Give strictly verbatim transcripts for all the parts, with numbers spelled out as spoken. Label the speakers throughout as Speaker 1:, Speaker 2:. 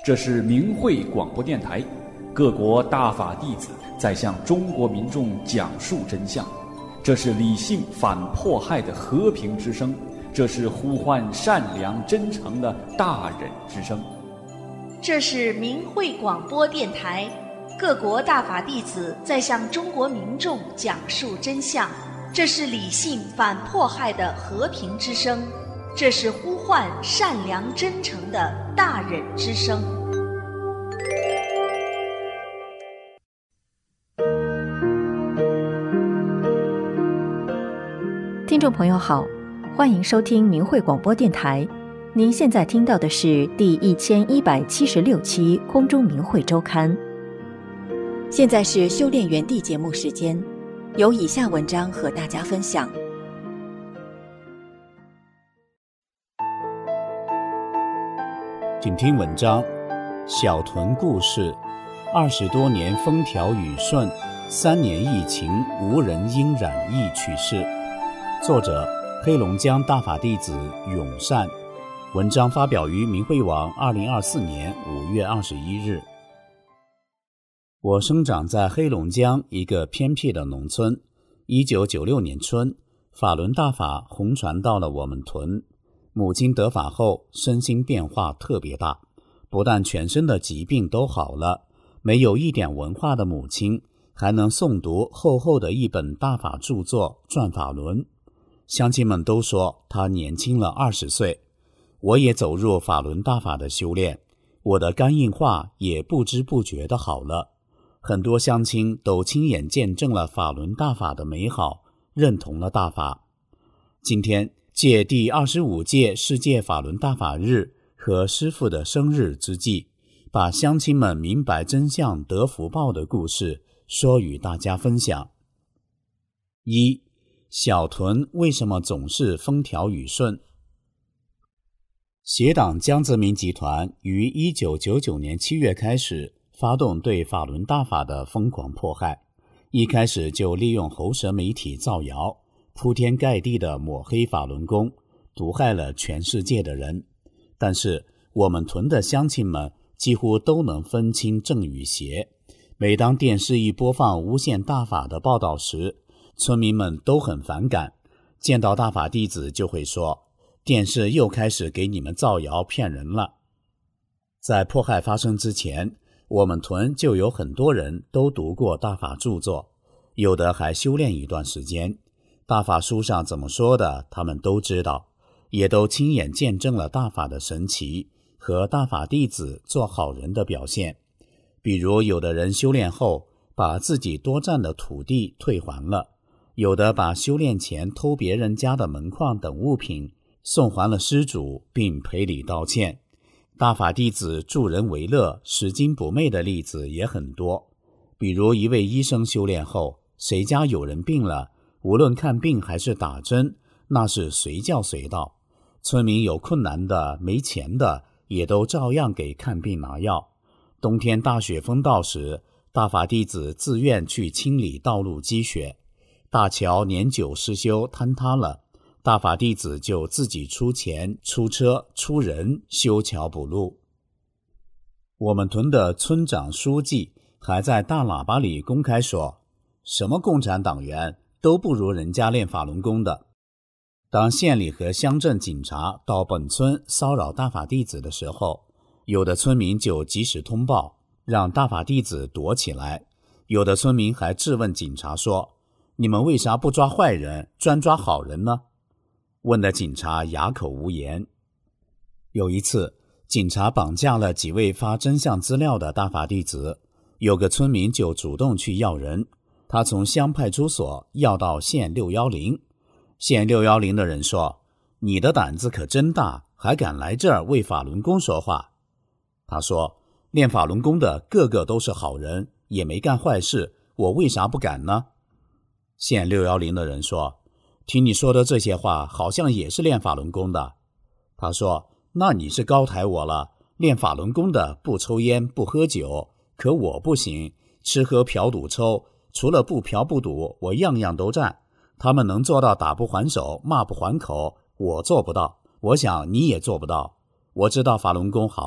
Speaker 1: 这是明慧广播电台，各国大法弟子在向中国民众讲述真相。这是理性反迫害的和平之声，这是呼唤善良真诚的大忍之声。
Speaker 2: 这是明慧广播电台，各国大法弟子在向中国民众讲述真相。这是理性反迫害的和平之声，这是呼唤善良真诚的大忍之声。
Speaker 3: 听众朋友好，欢迎收听明慧广播电台。您现在听到的是第一千一百七十六期空中明慧周刊。现在是修炼园地节目时间，有以下文章和大家分享。
Speaker 4: 请听文章：小屯故事，二十多年风调雨顺，三年疫情无人因染疫去世。作者：黑龙江大法弟子永善。文章发表于明慧网二零二四年五月二十一日。我生长在黑龙江一个偏僻的农村。一九九六年春，法轮大法红传到了我们屯。母亲得法后，身心变化特别大，不但全身的疾病都好了，没有一点文化的母亲还能诵读厚厚的一本大法著作《转法轮》。乡亲们都说她年轻了二十岁。我也走入法轮大法的修炼，我的肝硬化也不知不觉的好了。很多乡亲都亲眼见证了法轮大法的美好，认同了大法。今天借第二十五届世界法轮大法日和师父的生日之际，把乡亲们明白真相得福报的故事说与大家分享。一、小屯为什么总是风调雨顺？协党江泽民集团于一九九九年七月开始发动对法轮大法的疯狂迫害，一开始就利用喉舌媒体造谣，铺天盖地的抹黑法轮功，毒害了全世界的人。但是我们屯的乡亲们几乎都能分清正与邪，每当电视一播放诬陷大法的报道时，村民们都很反感，见到大法弟子就会说，电视又开始给你们造谣骗人了。在迫害发生之前，我们屯就有很多人都读过大法著作，有的还修炼一段时间。大法书上怎么说的，他们都知道，也都亲眼见证了大法的神奇和大法弟子做好人的表现。比如有的人修炼后把自己多占的土地退还了，有的把修炼前偷别人家的门框等物品送还了施主，并赔礼道歉。大法弟子助人为乐、拾金不昧的例子也很多。比如一位医生修炼后，谁家有人病了，无论看病还是打针，那是随叫随到。村民有困难的、没钱的，也都照样给看病拿药。冬天大雪封道时，大法弟子自愿去清理道路积雪。大桥年久失修坍塌了，大法弟子就自己出钱、出车、出人修桥补路。我们屯的村长书记还在大喇叭里公开说，什么共产党员都不如人家练法轮功的。当县里和乡镇警察到本村骚扰大法弟子的时候，有的村民就及时通报，让大法弟子躲起来。有的村民还质问警察说，你们为啥不抓坏人，专抓好人呢？问的警察哑口无言。有一次，警察绑架了几位发真相资料的大法弟子，有个村民就主动去要人，他从乡派出所要到县六一零。县六一零的人说，你的胆子可真大，还敢来这儿为法轮功说话。他说，练法轮功的个个都是好人，也没干坏事，我为啥不敢呢？县六一零的人说，听你说的这些话好像也是练法轮功的。他说，那你是高抬我了，练法轮功的不抽烟不喝酒，可我不行，吃喝嫖赌抽，除了不嫖不赌，我样样都占。他们能做到打不还手，骂不还口，我做不到，我想你也做不到。我知道法轮功好，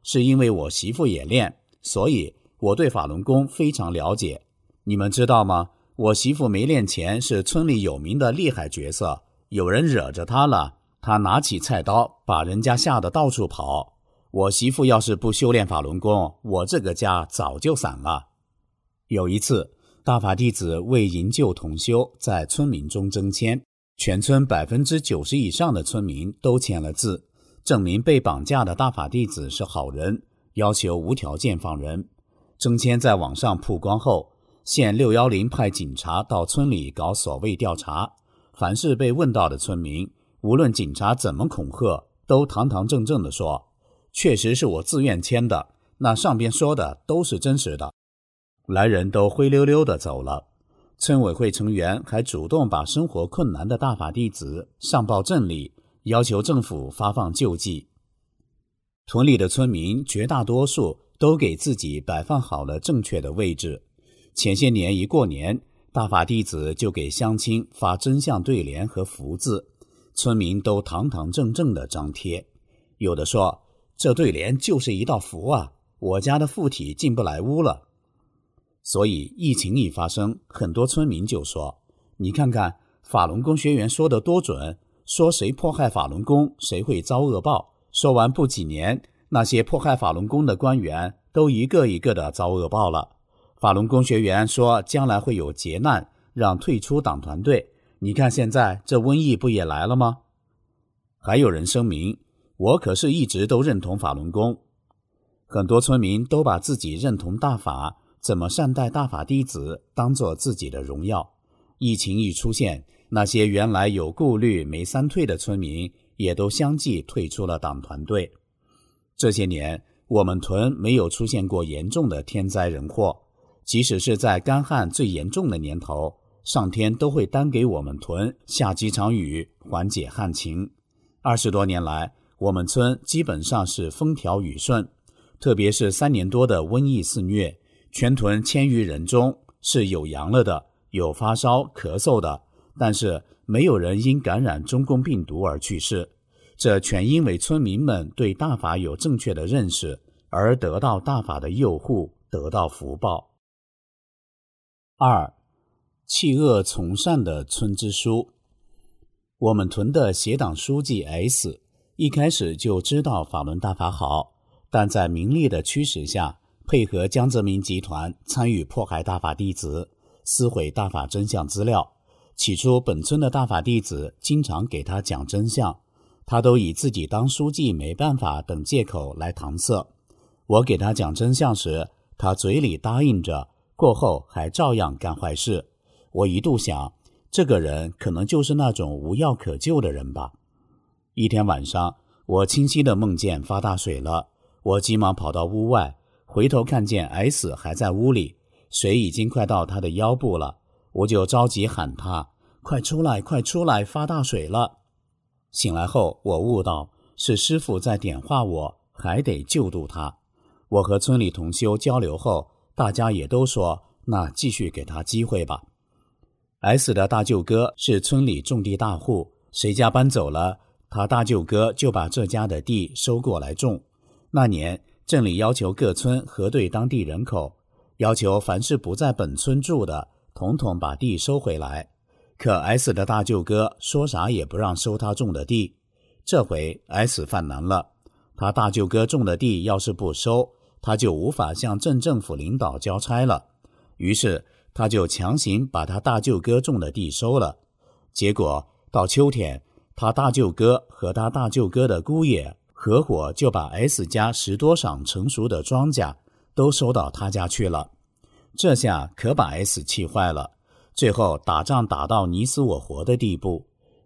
Speaker 4: 是因为我媳妇也练，所以我对法轮功非常了解。你们知道吗？我媳妇没练前是村里有名的厉害角色，有人惹着她了，她拿起菜刀把人家吓得到处跑。我媳妇要是不修炼法轮功，我这个家早就散了。有一次，大法弟子为营救同修，在村民中征签，全村百分之九十以上的村民都签了字，证明被绑架的大法弟子是好人，要求无条件放人。征签在网上曝光后，县六一零派警察到村里搞所谓调查，凡是被问到的村民，无论警察怎么恐吓，都堂堂正正地说，确实是我自愿签的，那上边说的都是真实的。来人都灰溜溜地走了。村委会成员还主动把生活困难的大法弟子上报镇里，要求政府发放救济。屯里的村民绝大多数都给自己摆放好了正确的位置。前些年一过年，大法弟子就给乡亲发真相对联和福字，村民都堂堂正正地张贴。有的说，这对联就是一道符啊，我家的附体进不来屋了。所以疫情一发生，很多村民就说，你看看法轮功学员说的多准，说谁迫害法轮功谁会遭恶报。说完不几年，那些迫害法轮功的官员都一个一个的遭恶报了。法轮功学员说将来会有劫难，让退出党团队，你看现在这瘟疫不也来了吗？还有人声明，我可是一直都认同法轮功。很多村民都把自己认同大法，怎么善待大法弟子当作自己的荣耀。疫情一出现，那些原来有顾虑没三退的村民也都相继退出了党团队。这些年我们屯没有出现过严重的天灾人祸，即使是在干旱最严重的年头，上天都会单给我们屯下几场雨，缓解旱情。二十多年来，我们村基本上是风调雨顺，特别是三年多的瘟疫肆虐，全屯千余人中是有阳了的，有发烧咳嗽的，但是没有人因感染中共病毒而去世。这全因为村民们对大法有正确的认识，而得到大法的佑护，得到福报。二，弃恶从善的村支书。我们屯的协党书记 S 一开始就知道法轮大法好，但在名利的驱使下，配合江泽民集团参与迫害大法弟子，撕毁大法真相资料。起初本村的大法弟子经常给他讲真相，他都以自己当书记没办法等借口来搪塞。我给他讲真相时，他嘴里答应着，过后还照样干坏事。我一度想，这个人可能就是那种无药可救的人吧。一天晚上，我清晰地梦见发大水了，我急忙跑到屋外，回头看见 S 还在屋里，水已经快到他的腰部了，我就着急喊他，快出来快出来，发大水了。醒来后，我悟到是师父在点化我，还得救度他。我和村里同修交流后，大家也都说，那继续给他机会吧。S 的大舅哥是村里种地大户，谁家搬走了，他大舅哥就把这家的地收过来种。那年镇里要求各村核对当地人口，要求凡是不在本村住的，统统把地收回来。可 S 的大舅哥说啥也不让收他种的地。这回 S 犯难了，他大舅哥种的地要是不收，他就无法向镇政府领导交差了。于是他就强行把他大舅哥种的地收了。结果到秋天，他大舅哥和他大舅哥的姑爷合伙就把 S 家十多晌成熟的庄稼都收到他家去了。这下可把 S 气坏了，最后打仗打到你死我活的地步。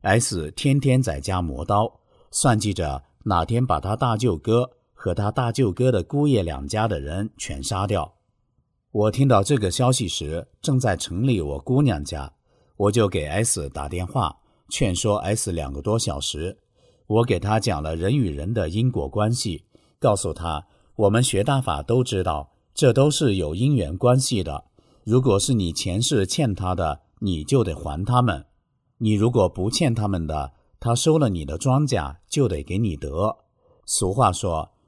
Speaker 4: S 天天在家磨刀，算计着哪天把他大舅哥和他大舅哥的姑爷两家的人全杀掉。我听到这个消息时，正在城里我姑娘家，我就给 S 打电话，劝说 S 两个多小时。我给他讲了人与人的因果关系，告诉他，我们学大法都知道，这都是有因缘关系的。如果是你前世欠他的，你就得还他们；你如果不欠他们的，他收了你的庄稼就得给你得。俗话说，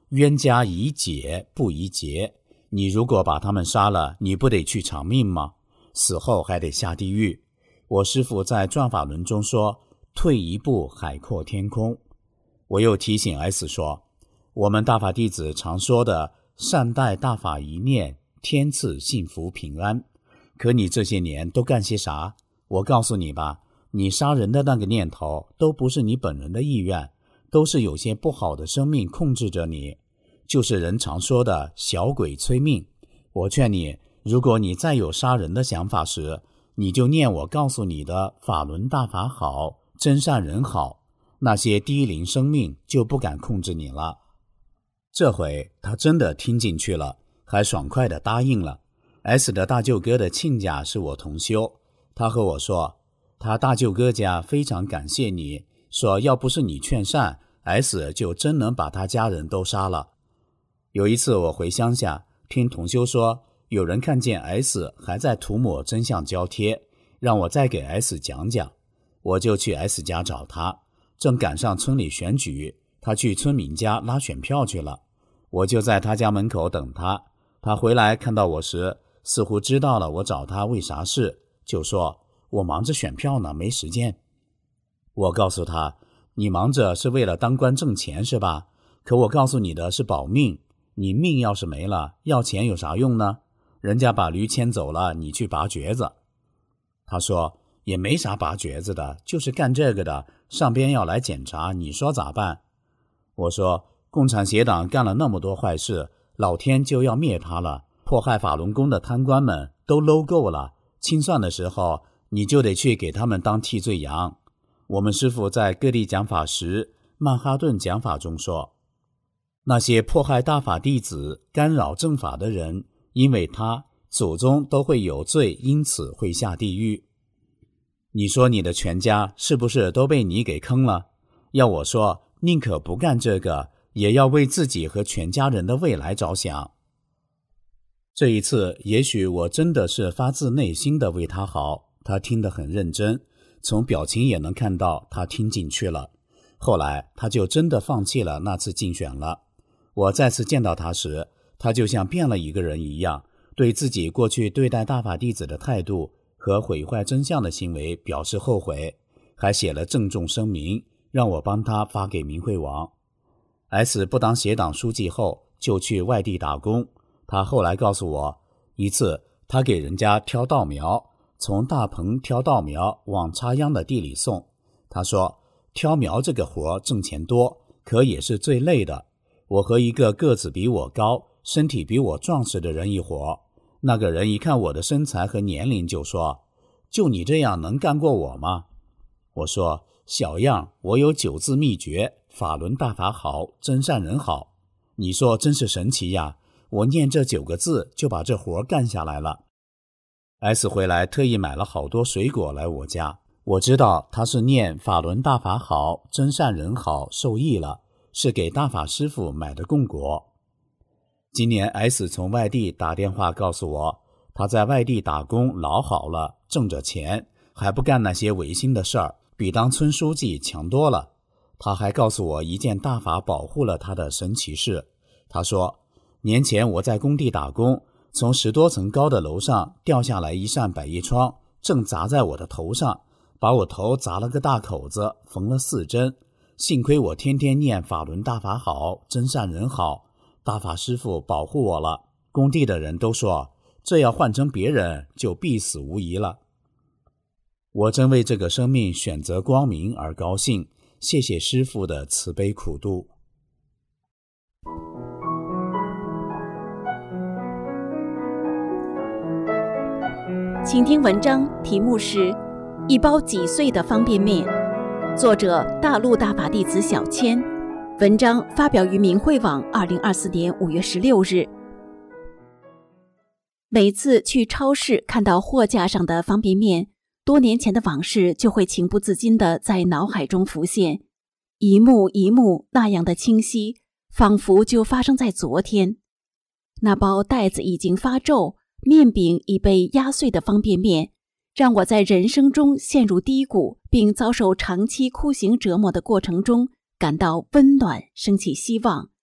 Speaker 4: 冤家宜解不宜结，你如果把他们杀了，你不得去偿命吗？死后还得下地狱。我师父在转法轮中说，退一步海阔天空。我又提醒 S 说，我们大法弟子常说的善待大法一念，天赐幸福平安。可你这些年都干些啥？我告诉你吧，你杀人的那个念头都不是你本人的意愿，都是有些不好的生命控制着你，就是人常说的小鬼催命。我劝你，如果你再有杀人的想法时，你就念我告诉你的法轮大法好，真善人好，那些低灵生命就不敢控制你了。这回他真的听进去了，还爽快地答应了。 S 的大舅哥的亲家是我同修，他和我说，他大舅哥家非常感谢你，说要不是你劝善， S 就真能把他家人都杀了。有一次我回乡下，听同修说有人看见 S 还在涂抹真相胶贴，让我再给 S 讲讲。我就去 S 家找他，正赶上村里选举，他去村民家拉选票去了。我就在他家门口等他，他回来看到我时，似乎知道了我找他为啥事，就说我忙着选票呢，没时间。我告诉他，你忙着是为了当官挣钱是吧？可我告诉你的是保命，你命要是没了，要钱有啥用呢？人家把驴牵走了，你去拔橛子。他说也没啥拔橛子的，就是干这个的，上边要来检查，你说咋办？我说共产协党干了那么多坏事，老天就要灭他了，迫害法轮功的贪官们都 low 够了，清算的时候你就得去给他们当替罪羊。我们师父在各地讲法时，曼哈顿讲法中说，那些迫害大法弟子、干扰正法的人，因为他祖宗都会有罪，因此会下地狱。你说你的全家是不是都被你给坑了？要我说，宁可不干这个，也要为自己和全家人的未来着想。这一次也许我真的是发自内心的为他好，他听得很认真，从表情也能看到他听进去了。后来他就真的放弃了那次竞选了。我再次见到他时，他就像变了一个人一样，对自己过去对待大法弟子的态度和毁坏真相的行为表示后悔，还写了郑重声明，让我帮他发给明慧王。 S 不当协党书记后就去外地打工，他后来告诉我，一次他给人家挑稻苗，从大棚挑稻苗往插秧的地里送。他说挑苗这个活挣钱多，可也是最累的。我和一个个子比我高、身体比我壮实的人一伙，那个人一看我的身材和年龄就说，就你这样能干过我吗？我说小样，我有九字秘诀，法轮大法好，真善人好。你说真是神奇呀，我念这九个字就把这活干下来了。 S 回来特意买了好多水果来我家，我知道他是念法轮大法好，真善人好受益了，是给大法师父买的供果。今年 S 从外地打电话告诉我，他在外地打工老好了，挣着钱，还不干那些违心的事儿，比当村书记强多了。他还告诉我一件大法保护了他的神奇事。他说，年前我在工地打工，从十多层高的楼上掉下来一扇百叶窗，正砸在我的头上，把我头砸了个大口子，缝了四针。幸亏我天天念法轮大法好，真善人好，大法师父保护我了。工地的人都说，这要换成别人就必死无疑了。我真为这个生命选择光明而高兴，谢谢师父的慈悲苦度。
Speaker 3: 请听文章，题目是《一包几岁的方便面》，作者大陆大法弟子小千，文章发表于明慧网二零二四年五月十六日。每次去超市看到货架上的方便面，多年前的往事就会情不自禁地在脑海中浮现，一幕一幕那样的清晰，仿佛就发生在昨天。那包袋子已经发皱，面饼已被压碎的方便面，让我在人生中陷入低谷并遭受长期酷刑折磨的过程中感到温暖，升起希望。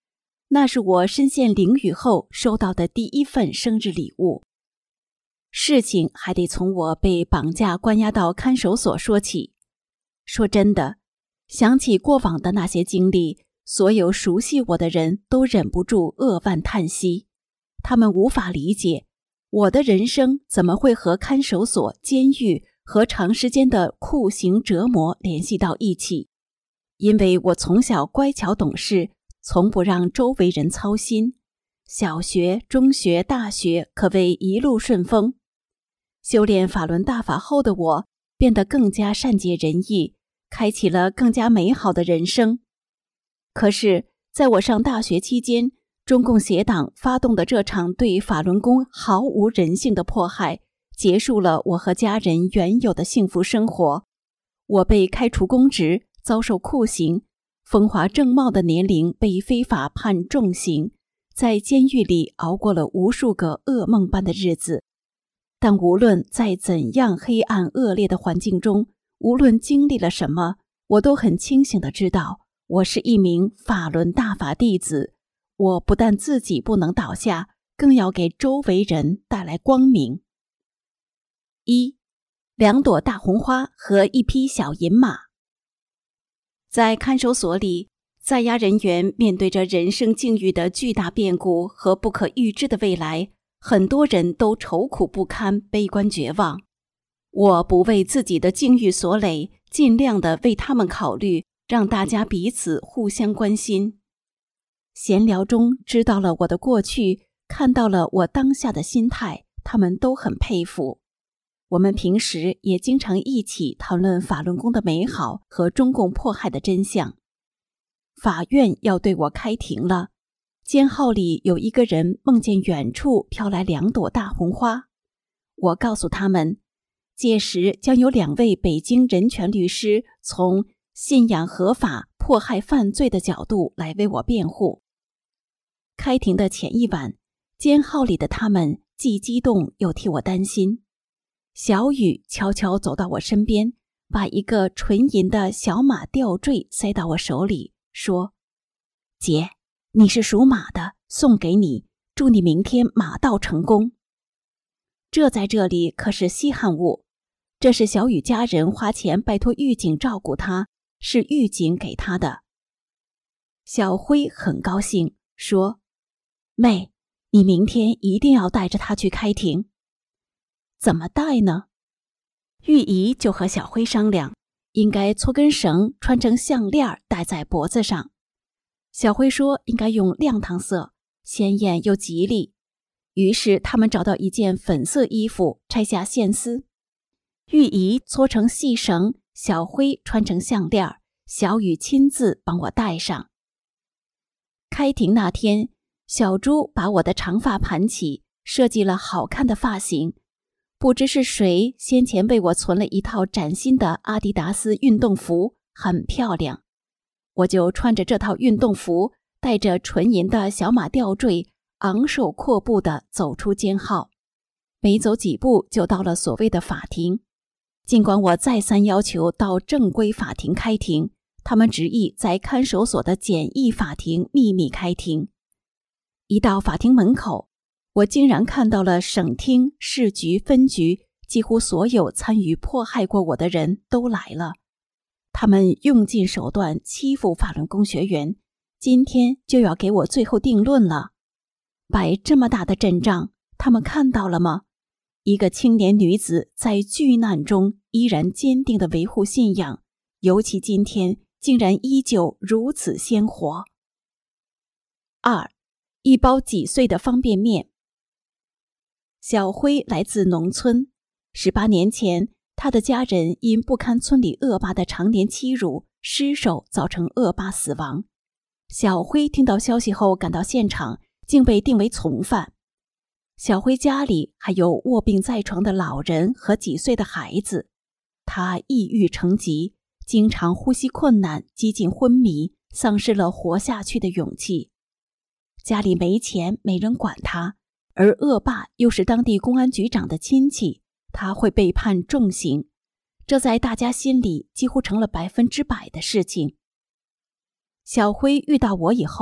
Speaker 5: 那是我身陷囹圄后收到的第一份生日礼物。事情还得从我被绑架关押到看守所说起。说真的，想起过往的那些经历，所有熟悉我的人都忍不住扼腕叹息。他们无法理解我的人生怎么会和看守所、监狱和长时间的酷刑折磨联系到一起。因为我从小乖巧懂事，从不让周围人操心，小学、中学、大学可谓一路顺风。修炼法轮大法后的我变得更加善解人意，开启了更加美好的人生。可是在我上大学期间，中共邪党发动的这场对法轮功毫无人性的迫害，结束了我和家人原有的幸福生活。我被开除公职，遭受酷刑，风华正茂的年龄被非法判重刑，在监狱里熬过了无数个噩梦般的日子。但无论在怎样黑暗恶劣的环境中，无论经历了什么，我都很清醒地知道，我是一名法轮大法弟子。我不但自己不能倒下，更要给周围人带来光明。一，两朵大红花和一匹小银马。在看守所里，在押人员面对着人生境遇的巨大变故和不可预知的未来，很多人都愁苦不堪，悲观绝望。我不为自己的境遇所累，尽量的为他们考虑，让大家彼此互相关心。闲聊中知道了我的过去，看到了我当下的心态，他们都很佩服。我们平时也经常一起讨论法轮功的美好和中共迫害的真相。法院要对我开庭了，监号里有一个人梦见远处飘来两朵大红花。我告诉他们，届时将有两位北京人权律师从信仰合法、迫害犯罪的角度来为我辩护。开庭的前一晚，监号里的他们既激动又替我担心。小雨悄悄走到我身边，把一个纯银的小马吊坠塞到我手里，说：姐，你是属马的，送给你，祝你明天马到成功。这在这里可是稀罕物，这是小雨家人花钱拜托狱警照顾他，是狱警给他的。小辉很高兴，说：妹，你明天一定要带着他去开庭。怎么带呢？玉姨就和小辉商量，应该搓根绳穿成项链戴在脖子上。小辉说应该用亮堂色，鲜艳又吉利。于是他们找到一件粉色衣服，拆下线丝。玉姨搓成细绳，小辉穿成项链，小雨亲自帮我戴上。开庭那天，小朱把我的长发盘起，设计了好看的发型。不知是谁先前为我存了一套崭新的阿迪达斯运动服，很漂亮。我就穿着这套运动服，带着纯银的小马吊坠，昂首阔步地走出监号。没走几步就到了所谓的法庭。尽管我再三要求到正规法庭开庭，他们执意在看守所的简易法庭秘密开庭。一到法庭门口，我竟然看到了省厅、市局、分局，几乎所有参与迫害过我的人都来了。他们用尽手段欺负法轮功学员，今天就要给我最后定论了。摆这么大的阵仗，他们看到了吗？一个青年女子在巨难中依然坚定地维护信仰，尤其今天竟然依旧如此鲜活。二，一包几岁的方便面。小辉来自农村，十八年前，他的家人因不堪村里恶霸的常年欺辱，失手造成恶霸死亡。小辉听到消息后赶到现场，竟被定为从犯。小辉家里还有卧病在床的老人和几岁的孩子，他抑郁成疾，经常呼吸困难，几近昏迷，丧失了活下去的勇气。家里没钱，没人管他，而恶霸又是当地公安局长的亲戚，他会被判重刑，这在大家心里几乎成了百分之百的事情。小辉遇到我以后，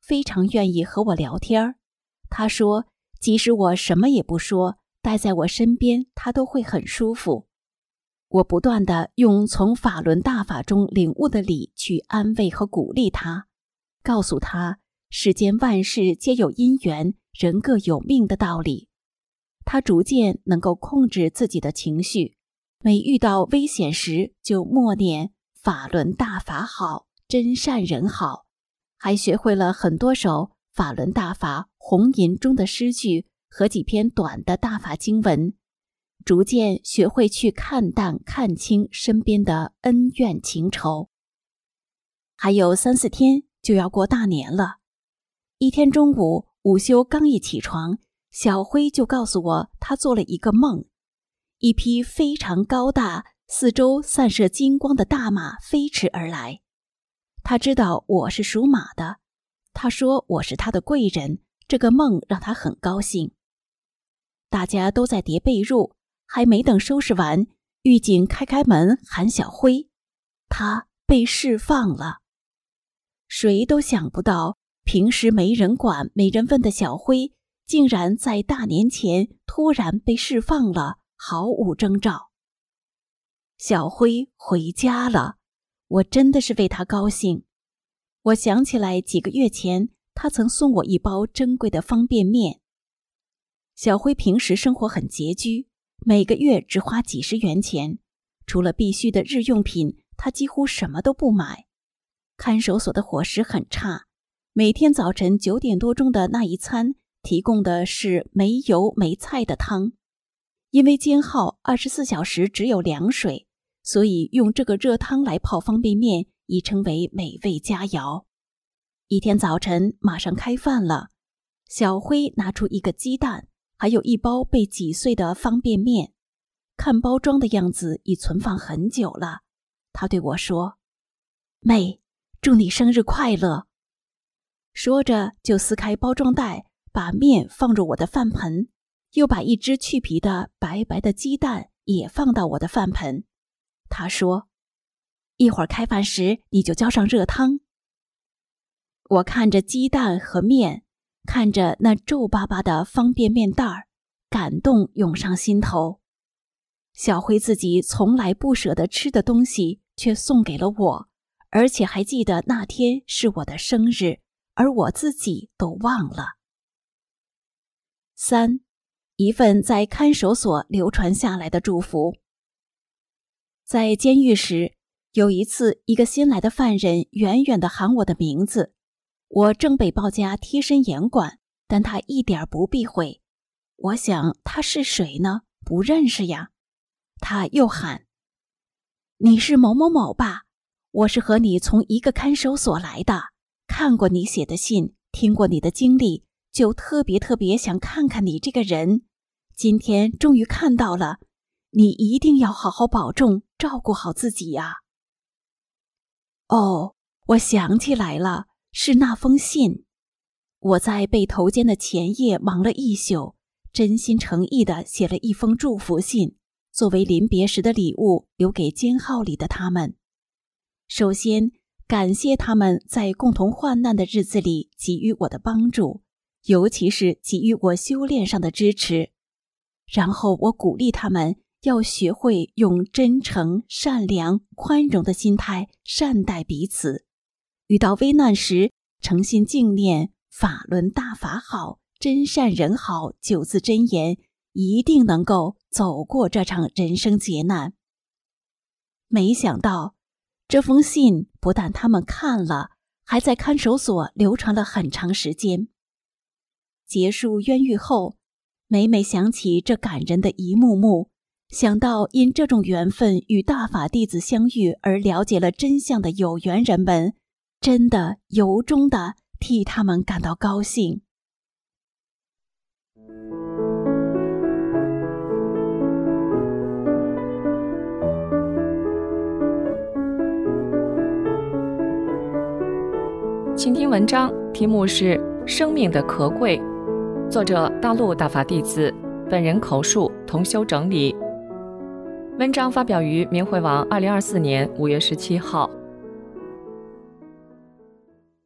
Speaker 5: 非常愿意和我聊天。他说，即使我什么也不说，待在我身边，他都会很舒服。我不断地用从法轮大法中领悟的理去安慰和鼓励他，告诉他世间万事皆有因缘，人各有命的道理。他逐渐能够控制自己的情绪，每遇到危险时就默念法轮大法好，真善人好，还学会了很多首法轮大法红吟中的诗句和几篇短的大法经文，逐渐学会去看淡看清身边的恩怨情仇。还有三四天就要过大年了，一天中午午休刚一起床，小辉就告诉我他做了一个梦，一匹非常高大、四周散射金光的大马飞驰而来。他知道我是属马的，他说我是他的贵人，这个梦让他很高兴。大家都在叠被褥，还没等收拾完，狱警开开门喊小辉，他被释放了。谁都想不到，平时没人管没人问的小辉，竟然在大年前突然被释放了，毫无征兆。小辉回家了，我真的是为他高兴。我想起来几个月前，他曾送我一包珍贵的方便面。小辉平时生活很拮据，每个月只花几十元钱，除了必须的日用品，他几乎什么都不买。看守所的伙食很差，每天早晨九点多钟的那一餐提供的是没油没菜的汤。因为监号二十四小时只有凉水，所以用这个热汤来泡方便面已成为美味佳肴。一天早晨马上开饭了，小辉拿出一个鸡蛋，还有一包被挤碎的方便面，看包装的样子已存放很久了。他对我说，妹，祝你生日快乐。说着就撕开包装袋，把面放入我的饭盆，又把一只去皮的白白的鸡蛋也放到我的饭盆。他说，一会儿开饭时你就浇上热汤。我看着鸡蛋和面，看着那皱巴巴的方便面袋儿，感动涌上心头。小辉自己从来不舍得吃的东西却送给了我，而且还记得那天是我的生日，而我自己都忘了。三，一份在看守所流传下来的祝福。在监狱时，有一次一个新来的犯人远远地喊我的名字，我正被包夹贴身严管，但他一点不避讳。我想他是谁呢？不认识呀。他又喊，你是某某某吧？我是和你从一个看守所来的，看过你写的信，听过你的经历，就特别特别想看看你这个人。今天终于看到了，你一定要好好保重，照顾好自己呀。哦，我想起来了，是那封信。我在被投监的前夜忙了一宿，真心诚意地写了一封祝福信，作为临别时的礼物留给监号里的他们。首先，感谢他们在共同患难的日子里给予我的帮助，尤其是给予我修炼上的支持。然后我鼓励他们要学会用真诚、善良、宽容的心态善待彼此。遇到危难时，诚心敬念法轮大法好，真善人好九字真言，一定能够走过这场人生劫难。没想到这封信不但他们看了，还在看守所流传了很长时间。结束冤狱后，每每想起这感人的一幕幕，想到因这种缘分与大法弟子相遇而了解了真相的有缘人们，真的由衷的替他们感到高兴。
Speaker 6: 请听文章，题目是《生命的可贵》，作者大陆大法弟子，本人口述，同修整理。文章发表于明慧网二零二四年五月十七号。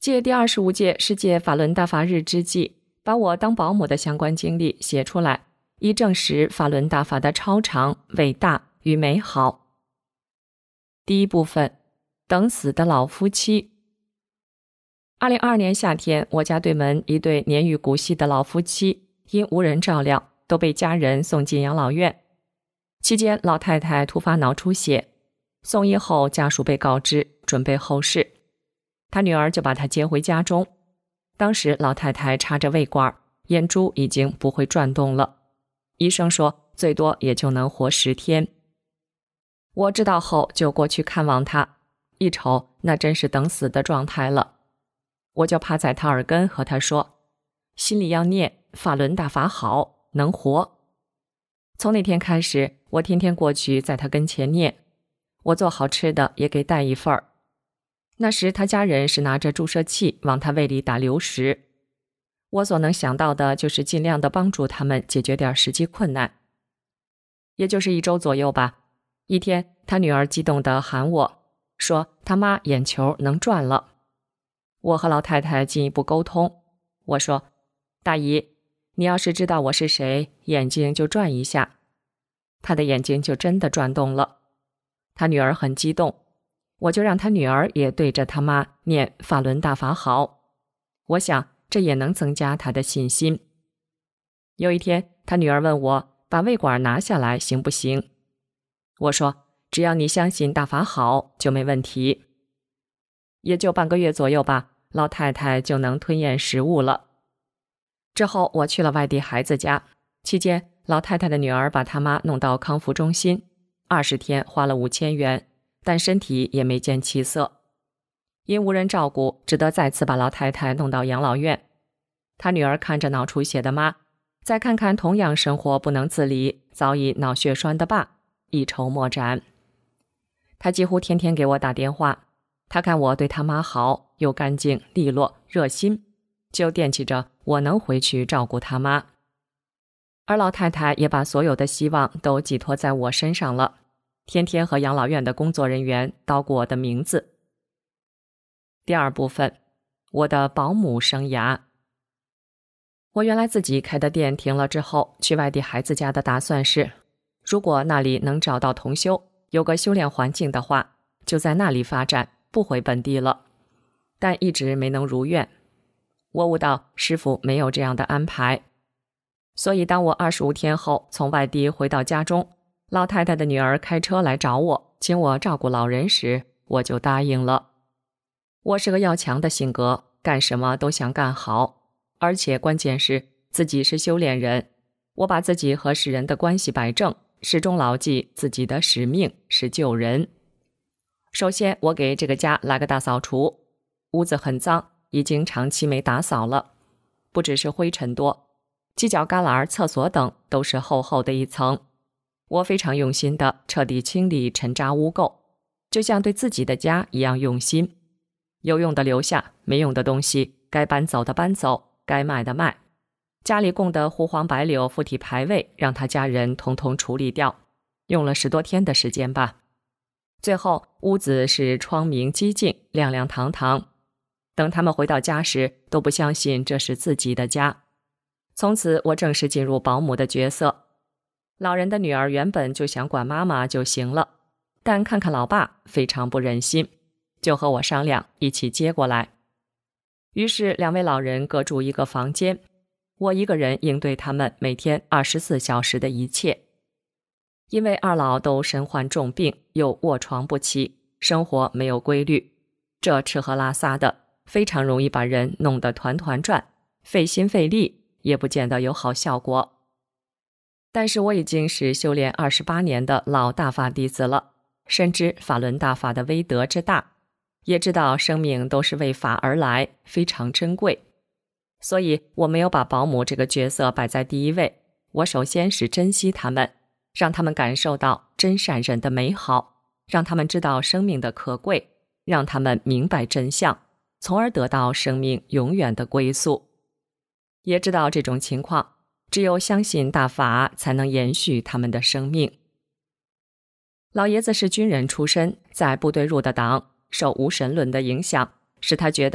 Speaker 6: 借第二十五届世界法轮大法日之际，把我当保姆的相关经历写出来，以证实法轮大法的超常、伟大与美好。第一部分，等死的老夫妻。二零二二年夏天，我家对门一对年逾古稀的老夫妻，因无人照料，都被家人送进养老院。期间，老太太突发脑出血，送医后家属被告知准备后事，她女儿就把她接回家中。当时老太太插着胃管，眼珠已经不会转动了，医生说最多也就能活十天。我知道后就过去看望她，一瞅那真是等死的状态了。我就趴在她耳根和她说，心里要念法轮大法好，能活。从那天开始，我天天过去在她跟前念，我做好吃的也给带一份儿。那时他家人是拿着注射器往他胃里打流食，我所能想到的就是尽量的帮助他们解决点实际困难。也就是一周左右吧，一天他女儿激动地喊我，说他妈眼球能转了。我和老太太进一步沟通，我说，大姨，你要是知道我是谁，眼睛就转一下。她的眼睛就真的转动了。她女儿很激动，我就让她女儿也对着她妈念法轮大法好，我想这也能增加她的信心。有一天，她女儿问我把胃管拿下来行不行？我说只要你相信大法好就没问题。也就半个月左右吧，老太太就能吞咽食物了。之后我去了外地孩子家，期间老太太的女儿把她妈弄到康复中心，二十天花了五千元，但身体也没见起色。因无人照顾，只得再次把老太太弄到养老院。她女儿看着脑出血的妈，再看看同样生活不能自理、早已脑血栓的爸，一筹莫展。她几乎天天给我打电话，她看我对她妈好，又干净利落、热心，就惦记着我能回去照顾她妈。而老太太也把所有的希望都寄托在我身上了，天天和养老院的工作人员叨咕我的名字。第二部分，我的保姆生涯。我原来自己开的店停了之后，去外地孩子家的打算是，如果那里能找到同修，有个修炼环境的话，就在那里发展，不回本地了。但一直没能如愿。我悟到师父没有这样的安排。所以当我二十五天后从外地回到家中，老太太的女儿开车来找我，请我照顾老人时，我就答应了。我是个要强的性格，干什么都想干好，而且关键是自己是修炼人，我把自己和世人的关系摆正，始终牢记自己的使命是救人。首先，我给这个家来个大扫除，屋子很脏，已经长期没打扫了，不只是灰尘多，犄角旮旯、厕所等都是厚厚的一层。我非常用心地彻底清理尘渣污垢，就像对自己的家一样用心。有用的留下，没用的东西该搬走的搬走，该卖的卖。家里供的胡黄白柳附体牌位，让他家人统统处理掉，用了十多天的时间吧。最后屋子是窗明几净，亮亮堂堂。等他们回到家时，都不相信这是自己的家。从此我正式进入保姆的角色。老人的女儿原本就想管妈妈就行了，但看看老爸非常不忍心，就和我商量一起接过来。于是两位老人各住一个房间，我一个人应对他们每天二十四小时的一切。因为二老都身患重病，又卧床不起，生活没有规律，这吃喝拉撒的非常容易把人弄得团团转，费心费力也不见得有好效果。但是我已经是修炼二十八年的老大法弟子了，深知法轮大法的威德之大，也知道生命都是为法而来，非常珍贵。所以我没有把保姆这个角色摆在第一位，我首先是珍惜他们，让他们感受到真善人的美好，让他们知道生命的可贵，让他们明白真相，从而得到生命永远的归宿。也知道这种情况，只有相信大法才能延续他们的生命。老爷子是军人出身，在部队入的党，受无神论的影响，使他觉得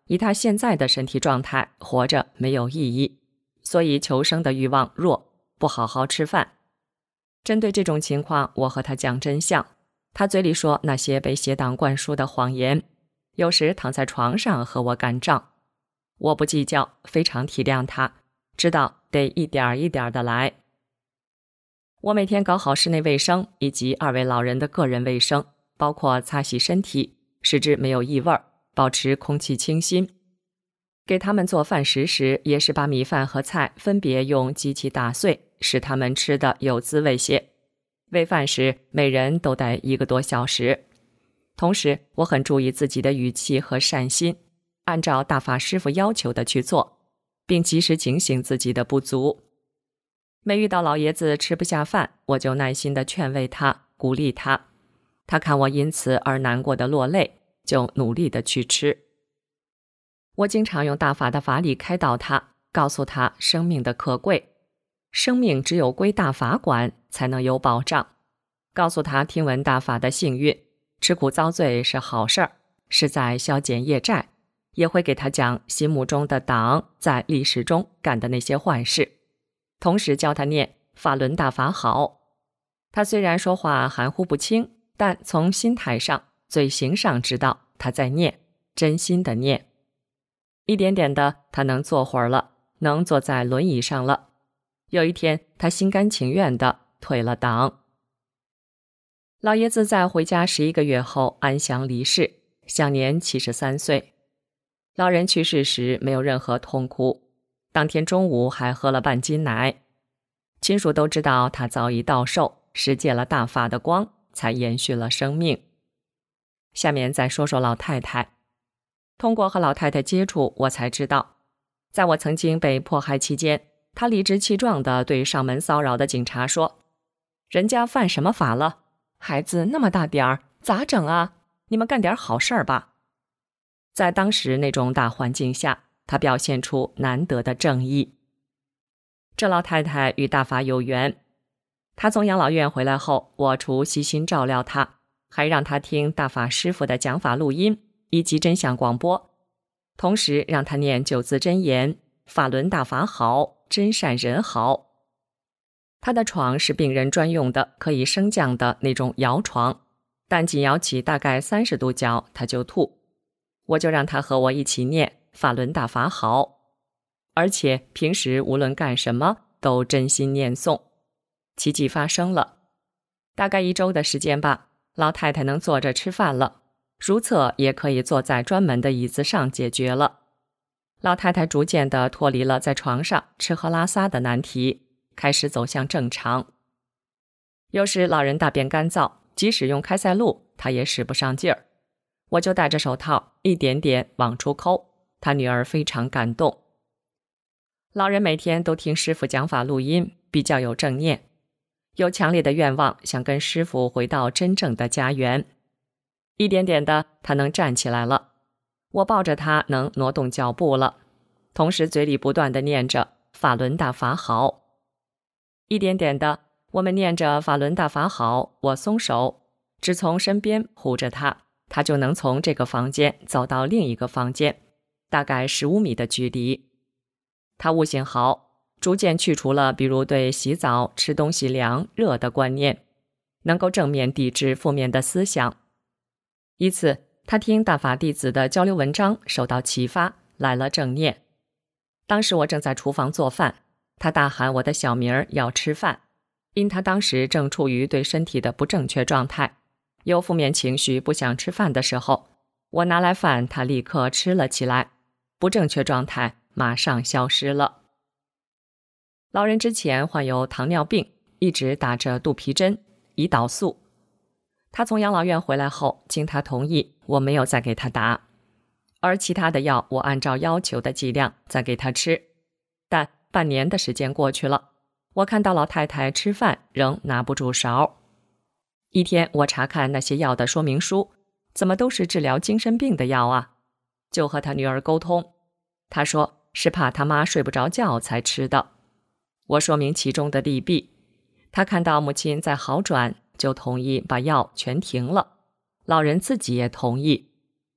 Speaker 6: 以他现在的身体状态，活着没有意义，所以求生的欲望弱，不好好吃饭。针对这种情况，我和他讲真相，他嘴里说那些被邪党灌输的谎言，有时躺在床上和我干仗。我不计较，非常体谅他，知道得一点一点的来。我每天搞好室内卫生以及二位老人的个人卫生，包括擦洗身体，使之没有异味，保持空气清新。给他们做饭食时，也是把米饭和菜分别用机器打碎，使他们吃得有滋味些。喂饭时，每人都得一个多小时。同时，我很注意自己的语气和善心，按照大法师傅要求的去做，并及时警醒自己的不足。每遇到老爷子吃不下饭，我就耐心地劝慰他，鼓励他。他看我因此而难过的落泪，就努力地去吃。我经常用大法的法理开导他，告诉他生命的可贵，生命只有归大法管才能有保障。告诉他听闻大法的幸运，吃苦遭罪是好事儿，是在消减业债，也会给他讲心目中的党在历史中干的那些坏事，同时教他念法轮大法好。他虽然说话含糊不清，但从心态上、嘴型上知道他在念，真心的念。一点点的，他能坐会儿了，能坐在轮椅上了。有一天，他心甘情愿地退了党。老爷子在回家十一个月后安详离世，享年七十三岁。老人去世时没有任何痛苦，当天中午还喝了半斤奶。亲属都知道他早已道寿，是借了大法的光，才延续了生命。下面再说说老太太。通过和老太太接触，我才知道，在我曾经被迫害期间，她理直气壮地对上门骚扰的警察说：“人家犯什么法了？孩子那么大点儿，咋整啊？你们干点好事儿吧。”在当时那种大环境下，她表现出难得的正义。这老太太与大法有缘，她从养老院回来后，我除悉心照料她，还让她听大法师父的讲法录音以及真相广播，同时让他念九字真言：法轮大法好，真善人好。他的床是病人专用的，可以升降的那种摇床，但仅摇起大概三十度角，他就吐。我就让他和我一起念法轮大法好，而且平时无论干什么都真心念诵。奇迹发生了，大概一周的时间吧，老太太能坐着吃饭了，如厕也可以坐在专门的椅子上解决了。老太太逐渐地脱离了在床上吃喝拉撒的难题，开始走向正常。有时老人大便干燥，即使用开塞露，她也使不上劲儿，我就戴着手套一点点往出抠，她女儿非常感动。老人每天都听师父讲法录音，比较有正念，有强烈的愿望想跟师父回到真正的家园。一点点的，他能站起来了，我抱着他能挪动脚步了，同时嘴里不断地念着法轮大法好。一点点的，我们念着法轮大法好，我松手，只从身边护着他，他就能从这个房间走到另一个房间，大概十五米的距离。他悟性好，逐渐去除了比如对洗澡、吃东西凉、热的观念，能够正面抵制负面的思想。一次，他听大法弟子的交流文章，受到启发，来了正念。当时我正在厨房做饭，他大喊我的小名儿要吃饭，因他当时正处于对身体的不正确状态，有负面情绪不想吃饭的时候，我拿来饭，他立刻吃了起来，不正确状态马上消失了。老人之前患有糖尿病，一直打着肚皮针、胰岛素。他从养老院回来后，经他同意，我没有再给他打，而其他的药我按照要求的剂量再给他吃。但半年的时间过去了，我看到老太太吃饭仍拿不住勺。一天我查看那些药的说明书，怎么都是治疗精神病的药啊？就和他女儿沟通，他说是怕他妈睡不着觉才吃的。我说明其中的利弊，他看到母亲在好转，就同意把药全停了，老人自己也同意。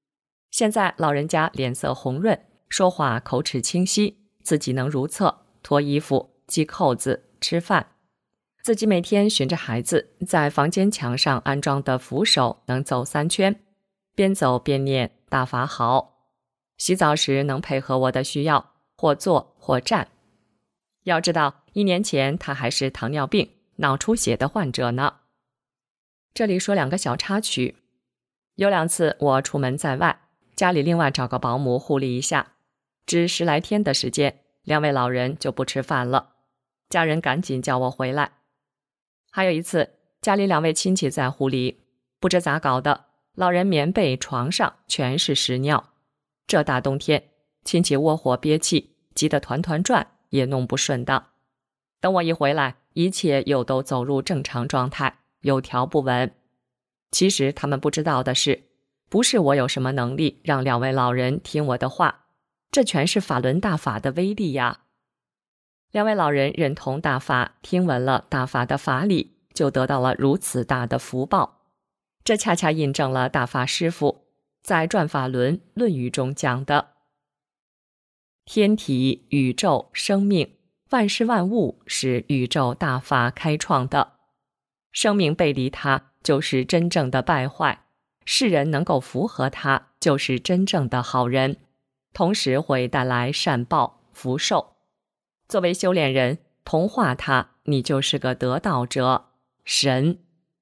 Speaker 6: 现在老人家脸色红润，说话口齿清晰，自己能如厕、脱衣服、系扣子、吃饭。自己每天循着孩子在房间墙上安装的扶手能走三圈，边走边念大法好。洗澡时能配合我的需要，或坐或站。要知道，一年前他还是糖尿病、脑出血的患者呢。这里说两个小插曲。有两次我出门在外，家里另外找个保姆护理一下，只十来天的时间，两位老人就不吃饭了，家人赶紧叫我回来。还有一次，家里两位亲戚在护理，不知咋搞的，老人棉被床上全是屎尿。这大冬天，亲戚窝火憋气，急得团团转，也弄不顺当。等我一回来，一切又都走入正常状态，有条不紊。其实他们不知道的是，不是我有什么能力让两位老人听我的话，这全是法轮大法的威力呀。两位老人认同大法，听闻了大法的法理，就得到了如此大的福报。这恰恰印证了大法师父在《转法轮》《论语》中讲的：天体、宇宙、生命，万事万物是宇宙大法开创的。生命背离它，就是真正的败坏；世人能够符合它，就是真正的好人，同时会带来善报、福寿。作为修炼人，同化它，你就是个得道者，神。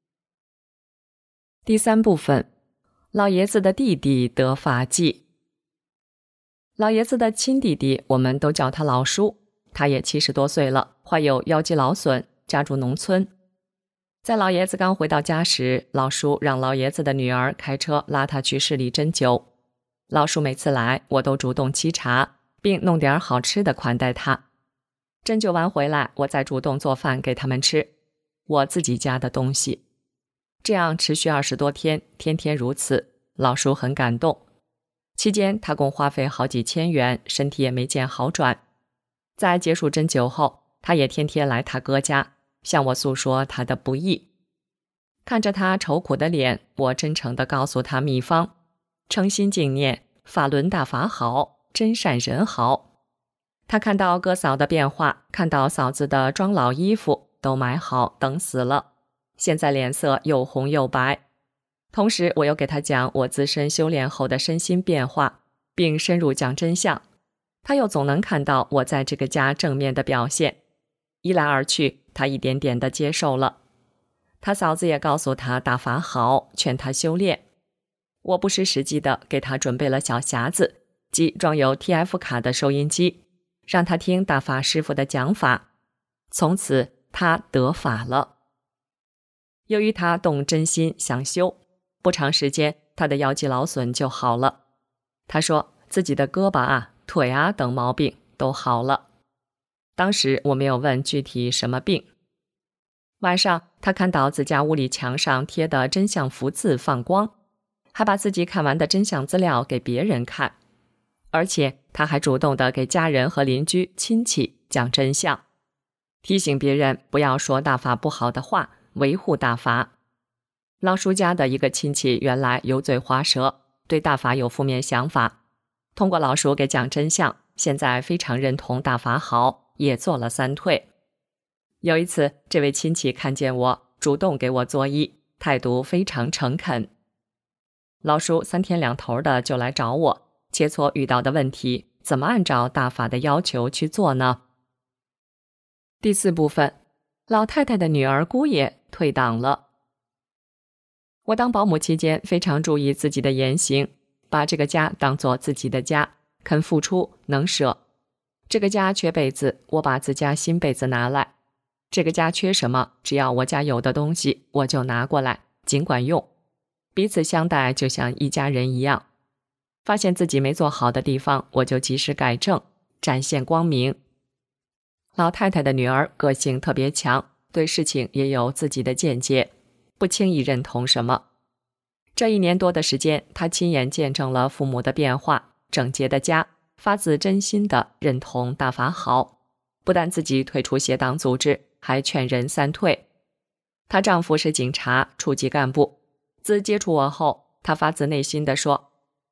Speaker 6: 第三部分，老爷子的弟弟得法纪。老爷子的亲弟弟，我们都叫他老叔，他也七十多岁了，患有腰肌劳损，家住农村。在老爷子刚回到家时，老叔让老爷子的女儿开车拉他去市里针灸。老叔每次来，我都主动沏茶，并弄点好吃的款待他。针灸完回来，我再主动做饭给他们吃，我自己家的东西。这样持续二十多天，天天如此，老叔很感动。期间他共花费好几千元，身体也没见好转。在结束针灸后，他也天天来他哥家，向我诉说他的不易。看着他愁苦的脸，我真诚地告诉他秘方，诚心敬念法轮大法好，真善人好。他看到哥嫂的变化，看到嫂子的装老衣服都买好等死了，现在脸色又红又白。同时我又给他讲我自身修炼后的身心变化，并深入讲真相。他又总能看到我在这个家正面的表现，一来二去，他一点点地接受了。他嫂子也告诉他大法好，劝他修炼。我不失时机地给他准备了小匣子，即装有 T F 卡的收音机，让他听大法师父的讲法。从此他得法了。由于他动真心想修，不长时间他的腰肌劳损就好了。他说自己的胳膊啊、腿啊等毛病都好了。当时我没有问具体什么病。晚上他看到自家屋里墙上贴的真相福字放光，还把自己看完的真相资料给别人看，而且他还主动的给家人和邻居亲戚讲真相，提醒别人不要说大法不好的话，维护大法。老叔家的一个亲戚原来油嘴滑舌，对大法有负面想法，通过老叔给讲真相，现在非常认同大法好，也做了三退。有一次这位亲戚看见我，主动给我作揖，态度非常诚恳。老叔三天两头的就来找我，切磋遇到的问题，怎么按照大法的要求去做呢？第四部分，老太太的女儿姑爷退党了。我当保姆期间非常注意自己的言行，把这个家当作自己的家，肯付出，能舍。这个家缺被子，我把自家新被子拿来。这个家缺什么，只要我家有的东西，我就拿过来，尽管用。彼此相待，就像一家人一样。发现自己没做好的地方，我就及时改正，展现光明。老太太的女儿个性特别强，对事情也有自己的见解，不轻易认同什么。这一年多的时间，她亲眼见证了父母的变化，整洁的家，发自真心的认同大法好，不但自己退出邪党组织，还劝人三退。她丈夫是警察，处级干部。自接触我后，她发自内心地说，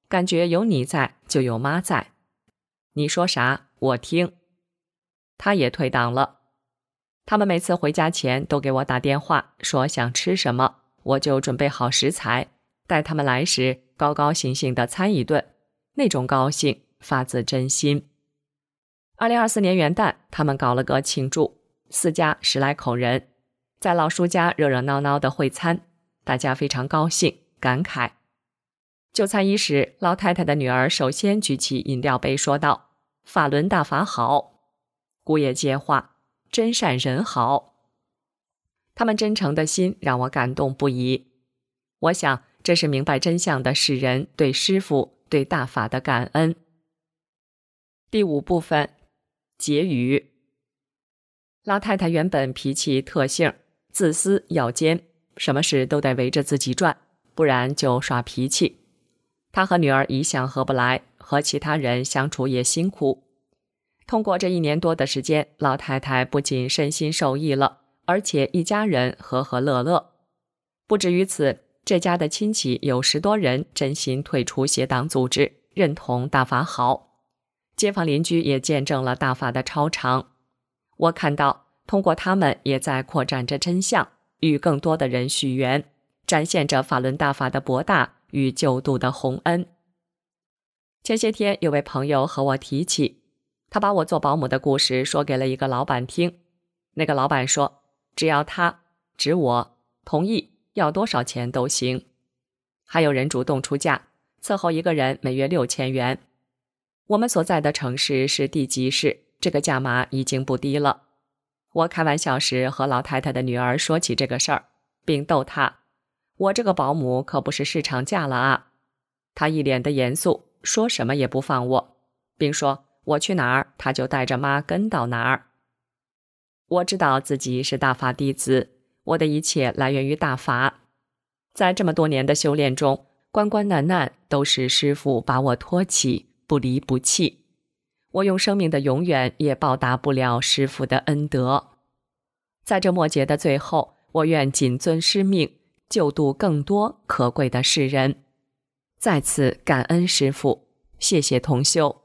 Speaker 6: 感觉有你在就有妈在，你说啥我听。他也退党了。他们每次回家前都给我打电话，说想吃什么，我就准备好食材，待他们来时高高兴兴地餐一顿，那种高兴发自真心。二零二四年元旦，他们搞了个庆祝，四家十来口人，在老叔家热热闹闹的会餐，大家非常高兴感慨。就餐伊始，老太太的女儿首先举起饮料杯说道：法轮大法好。姑爷接话：真善人好。他们真诚的心让我感动不已。我想这是明白真相的世人对师父对大法的感恩。第五部分，结语。老太太原本脾气特性，自私要奸，什么事都得围着自己转，不然就耍脾气。她和女儿一向合不来，和其他人相处也辛苦。通过这一年多的时间，老太太不仅身心受益了，而且一家人和和乐乐。不止于此，这家的亲戚有十多人真心退出邪党组织，认同大法好。街坊邻居也见证了大法的超常。我看到通过他们也在扩展着真相，与更多的人续缘，展现着法轮大法的博大与救度的宏恩。前些天有位朋友和我提起，他把我做保姆的故事说给了一个老板听。那个老板说，只要他指我同意，要多少钱都行。还有人主动出价，伺候一个人每月六千元。我们所在的城市是地级市，这个价码已经不低了。我开玩笑时和老太太的女儿说起这个事儿，并逗她：我这个保姆可不是市场价了啊。她一脸的严肃，说什么也不放我，并说我去哪儿，她就带着妈跟到哪儿。我知道自己是大法弟子，我的一切来源于大法。在这么多年的修炼中，关关难难都是师父把我托起，不离不弃。我用生命的永远也报答不了师父的恩德。在这末节的最后，我愿谨遵师命，救度更多可贵的世人。再次感恩师父，谢谢同修。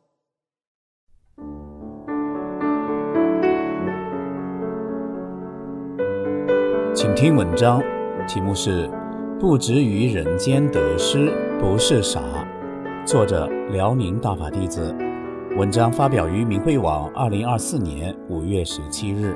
Speaker 4: 请听文章，题目是《不执于人间得失不是傻》，作者辽宁大法弟子。文章发表于明慧网二零二四年五月十七日。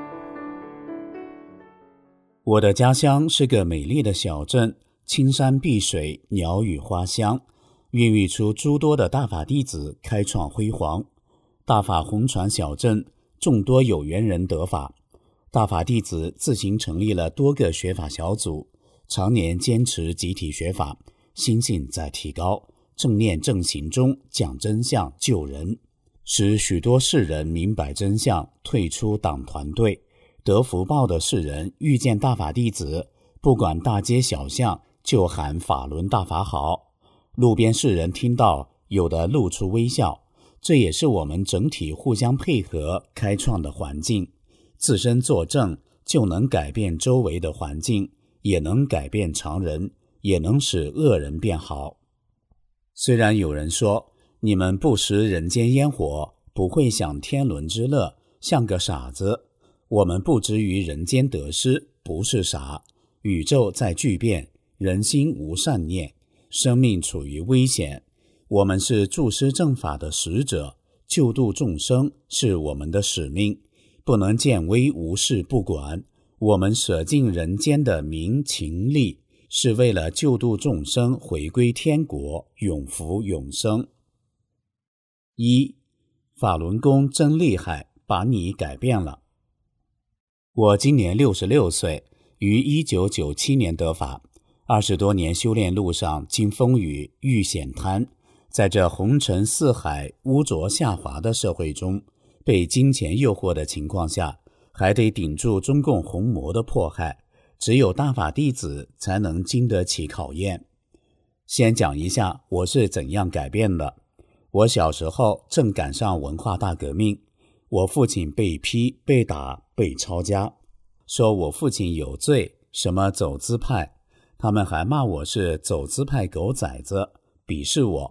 Speaker 4: 我的家乡是个美丽的小镇，青山碧水，鸟语花香，孕育出诸多的大法弟子开创辉煌。大法红传小镇，众多有缘人得法。大法弟子自行成立了多个学法小组，常年坚持集体学法，心性在提高，正念正行中讲真相救人，使许多世人明白真相，退出党团队。得福报的世人遇见大法弟子，不管大街小巷就喊法轮大法好。路边世人听到，有的露出微笑，这也是我们整体互相配合开创的环境。自身作正，就能改变周围的环境，也能改变常人，也能使恶人变好。虽然有人说，你们不食人间烟火，不会享天伦之乐，像个傻子。我们不执于人间得失，不是傻。宇宙在巨变，人心无善念，生命处于危险。我们是助师正法的使者，救度众生是我们的使命，不能见微无视不管。我们舍尽人间的名情利，是为了救度众生回归天国，永福永生。一，法轮功真厉害，把你改变了。我今年六十六岁，于一九九七年得法，二十多年修炼路上经风雨遇险滩，在这红尘四海污浊下滑的社会中，被金钱诱惑的情况下，还得顶住中共红魔的迫害，只有大法弟子才能经得起考验。先讲一下我是怎样改变的。我小时候正赶上文化大革命，我父亲被批、被打、被抄家，说我父亲有罪，什么走资派，他们还骂我是走资派狗崽子，鄙视我，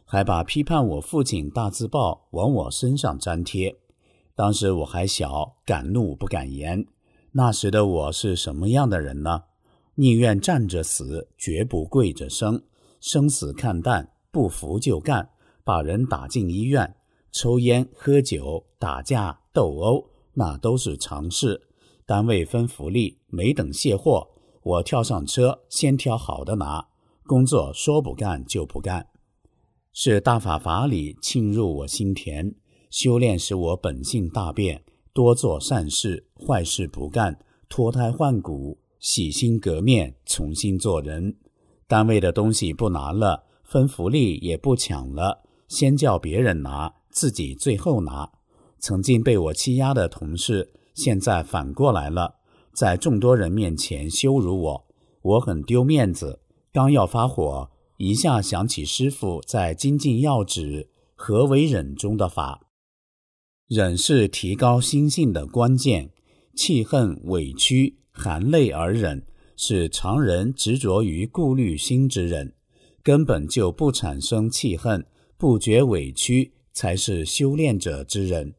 Speaker 4: 还把批判我父亲大字报往我身上粘贴。当时我还小，敢怒不敢言。那时的我是什么样的人呢？宁愿站着死，绝不跪着生，生死看淡，不服就干，把人打进医院。抽烟喝酒打架斗殴那都是常事，单位分福利，没等卸货，我跳上车先挑好的拿，工作说不干就不干。是大法法理沁入我心田，修炼使我本性大变，多做善事，坏事不干，脱胎换骨，洗心革面，重新做人。单位的东西不拿了，分福利也不抢了，先叫别人拿，自己最后拿。曾经被我欺压的同事，现在反过来了，在众多人面前羞辱我，我很丢面子。刚要发火，一下想起师父在精进要旨何为忍中的法。忍是提高心性的关键，气恨委屈含泪而忍，是常人执着于顾虑心之忍，根本就不产生气恨，不觉委屈，才是修炼者之忍。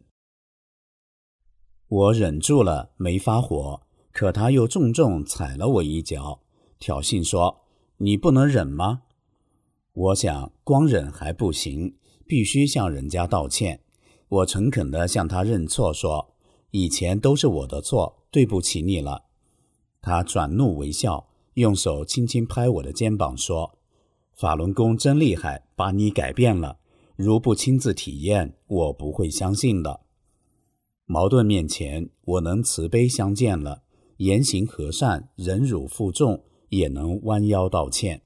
Speaker 4: 我忍住了，没发火，可他又重重踩了我一脚，挑衅说：“你不能忍吗？”我想光忍还不行，必须向人家道歉。我诚恳地向他认错，说：“以前都是我的错，对不起你了。”他转怒为笑，用手轻轻拍我的肩膀说：“法轮功真厉害，把你改变了，如不亲自体验，我不会相信的。”矛盾面前，我能慈悲相见了，言行和善，忍辱负重，也能弯腰道歉。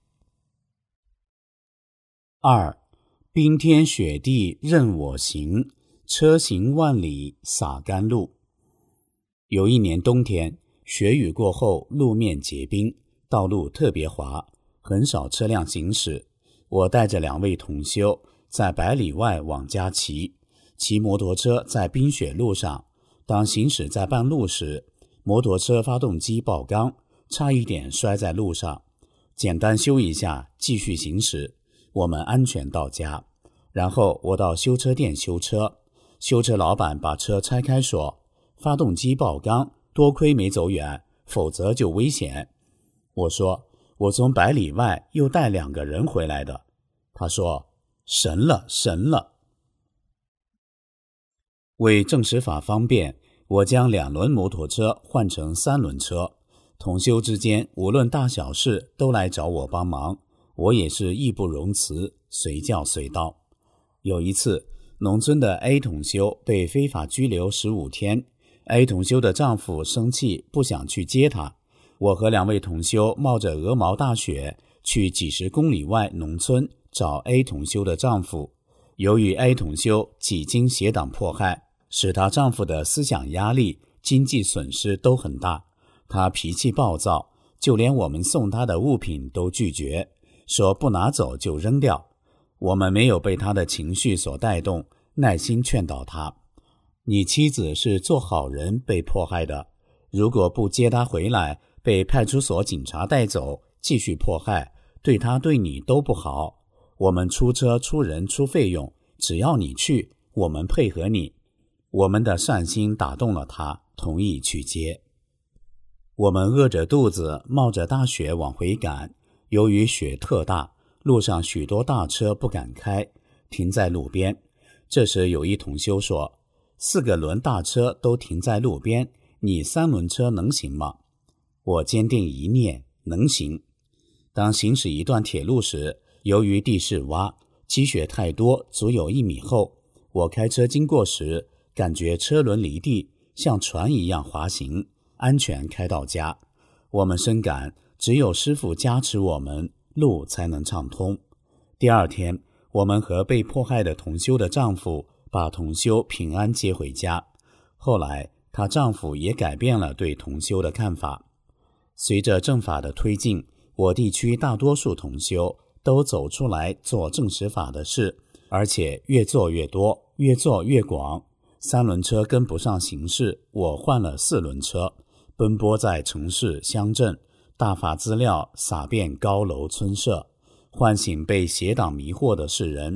Speaker 4: 二，冰天雪地任我行，车行万里洒甘露。有一年冬天，雪雨过后，路面结冰，道路特别滑，很少车辆行驶。我带着两位同修在百里外往家骑，骑摩托车在冰雪路上，当行驶在半路时，摩托车发动机爆缸，差一点摔在路上，简单修一下，继续行驶，我们安全到家。然后我到修车店修车，修车老板把车拆开说：“发动机爆缸，多亏没走远，否则就危险。”我说：“我从百里外又带两个人回来的。”他说：“神了，神了。”为证实法方便，我将两轮摩托车换成三轮车，同修之间无论大小事都来找我帮忙，我也是义不容辞，随叫随到。有一次，农村的 A 同修被非法拘留十五天， A 同修的丈夫生气，不想去接她。我和两位同修冒着鹅毛大雪去几十公里外农村找 A 同修的丈夫。由于 A 同修几经邪党迫害，使她丈夫的思想压力、经济损失都很大。她脾气暴躁，就连我们送她的物品都拒绝，说不拿走就扔掉。我们没有被她的情绪所带动，耐心劝导她：“你妻子是做好人被迫害的，如果不接她回来，被派出所警察带走，继续迫害，对她对你都不好。我们出车出人出费用，只要你去，我们配合你。”我们的善心打动了他，同意去接。我们饿着肚子，冒着大雪往回赶。由于雪特大，路上许多大车不敢开，停在路边。这时有一同修说：“四个轮大车都停在路边，你三轮车能行吗？”我坚定一念，能行。当行驶一段铁路时，由于地势洼，积雪太多，足有一米厚。我开车经过时，感觉车轮离地，像船一样滑行，安全开到家。我们深感只有师父加持我们，路才能畅通。第二天，我们和被迫害的同修的丈夫把同修平安接回家。后来她丈夫也改变了对同修的看法。随着正法的推进，我地区大多数同修都走出来做正实法的事，而且越做越多，越做越广。三轮车跟不上形势，我换了四轮车，奔波在城市乡镇，大法资料洒遍高楼村舍，唤醒被邪党迷惑的世人。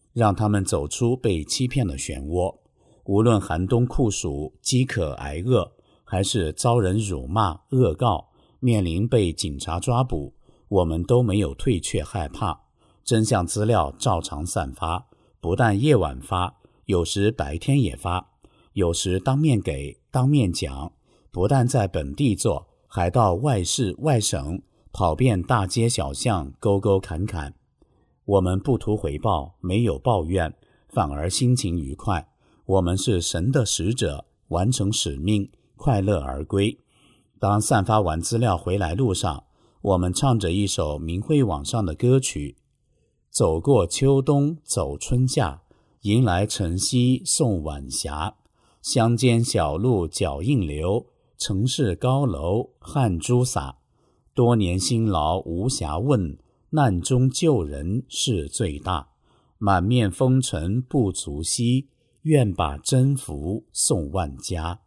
Speaker 4: 让他们走出被欺骗的漩涡。无论寒冬酷暑、饥渴挨饿，还是遭人辱骂、恶告，面临被警察抓捕，我们都没有退却害怕。真相资料照常散发，不但夜晚发，有时白天也发，有时当面给、当面讲，不但在本地做，还到外市、外省，跑遍大街小巷，沟沟坎坎。我们不图回报，没有抱怨，反而心情愉快。我们是神的使者，完成使命，快乐而归。当散发完资料回来路上，我们唱着一首明慧网上的歌曲：走过秋冬，走春夏，迎来晨曦送晚霞。乡间小路脚印留，城市高楼汗珠洒。多年辛劳无暇问，难中救人是最大。满面风尘不足惜，愿把真福送万家。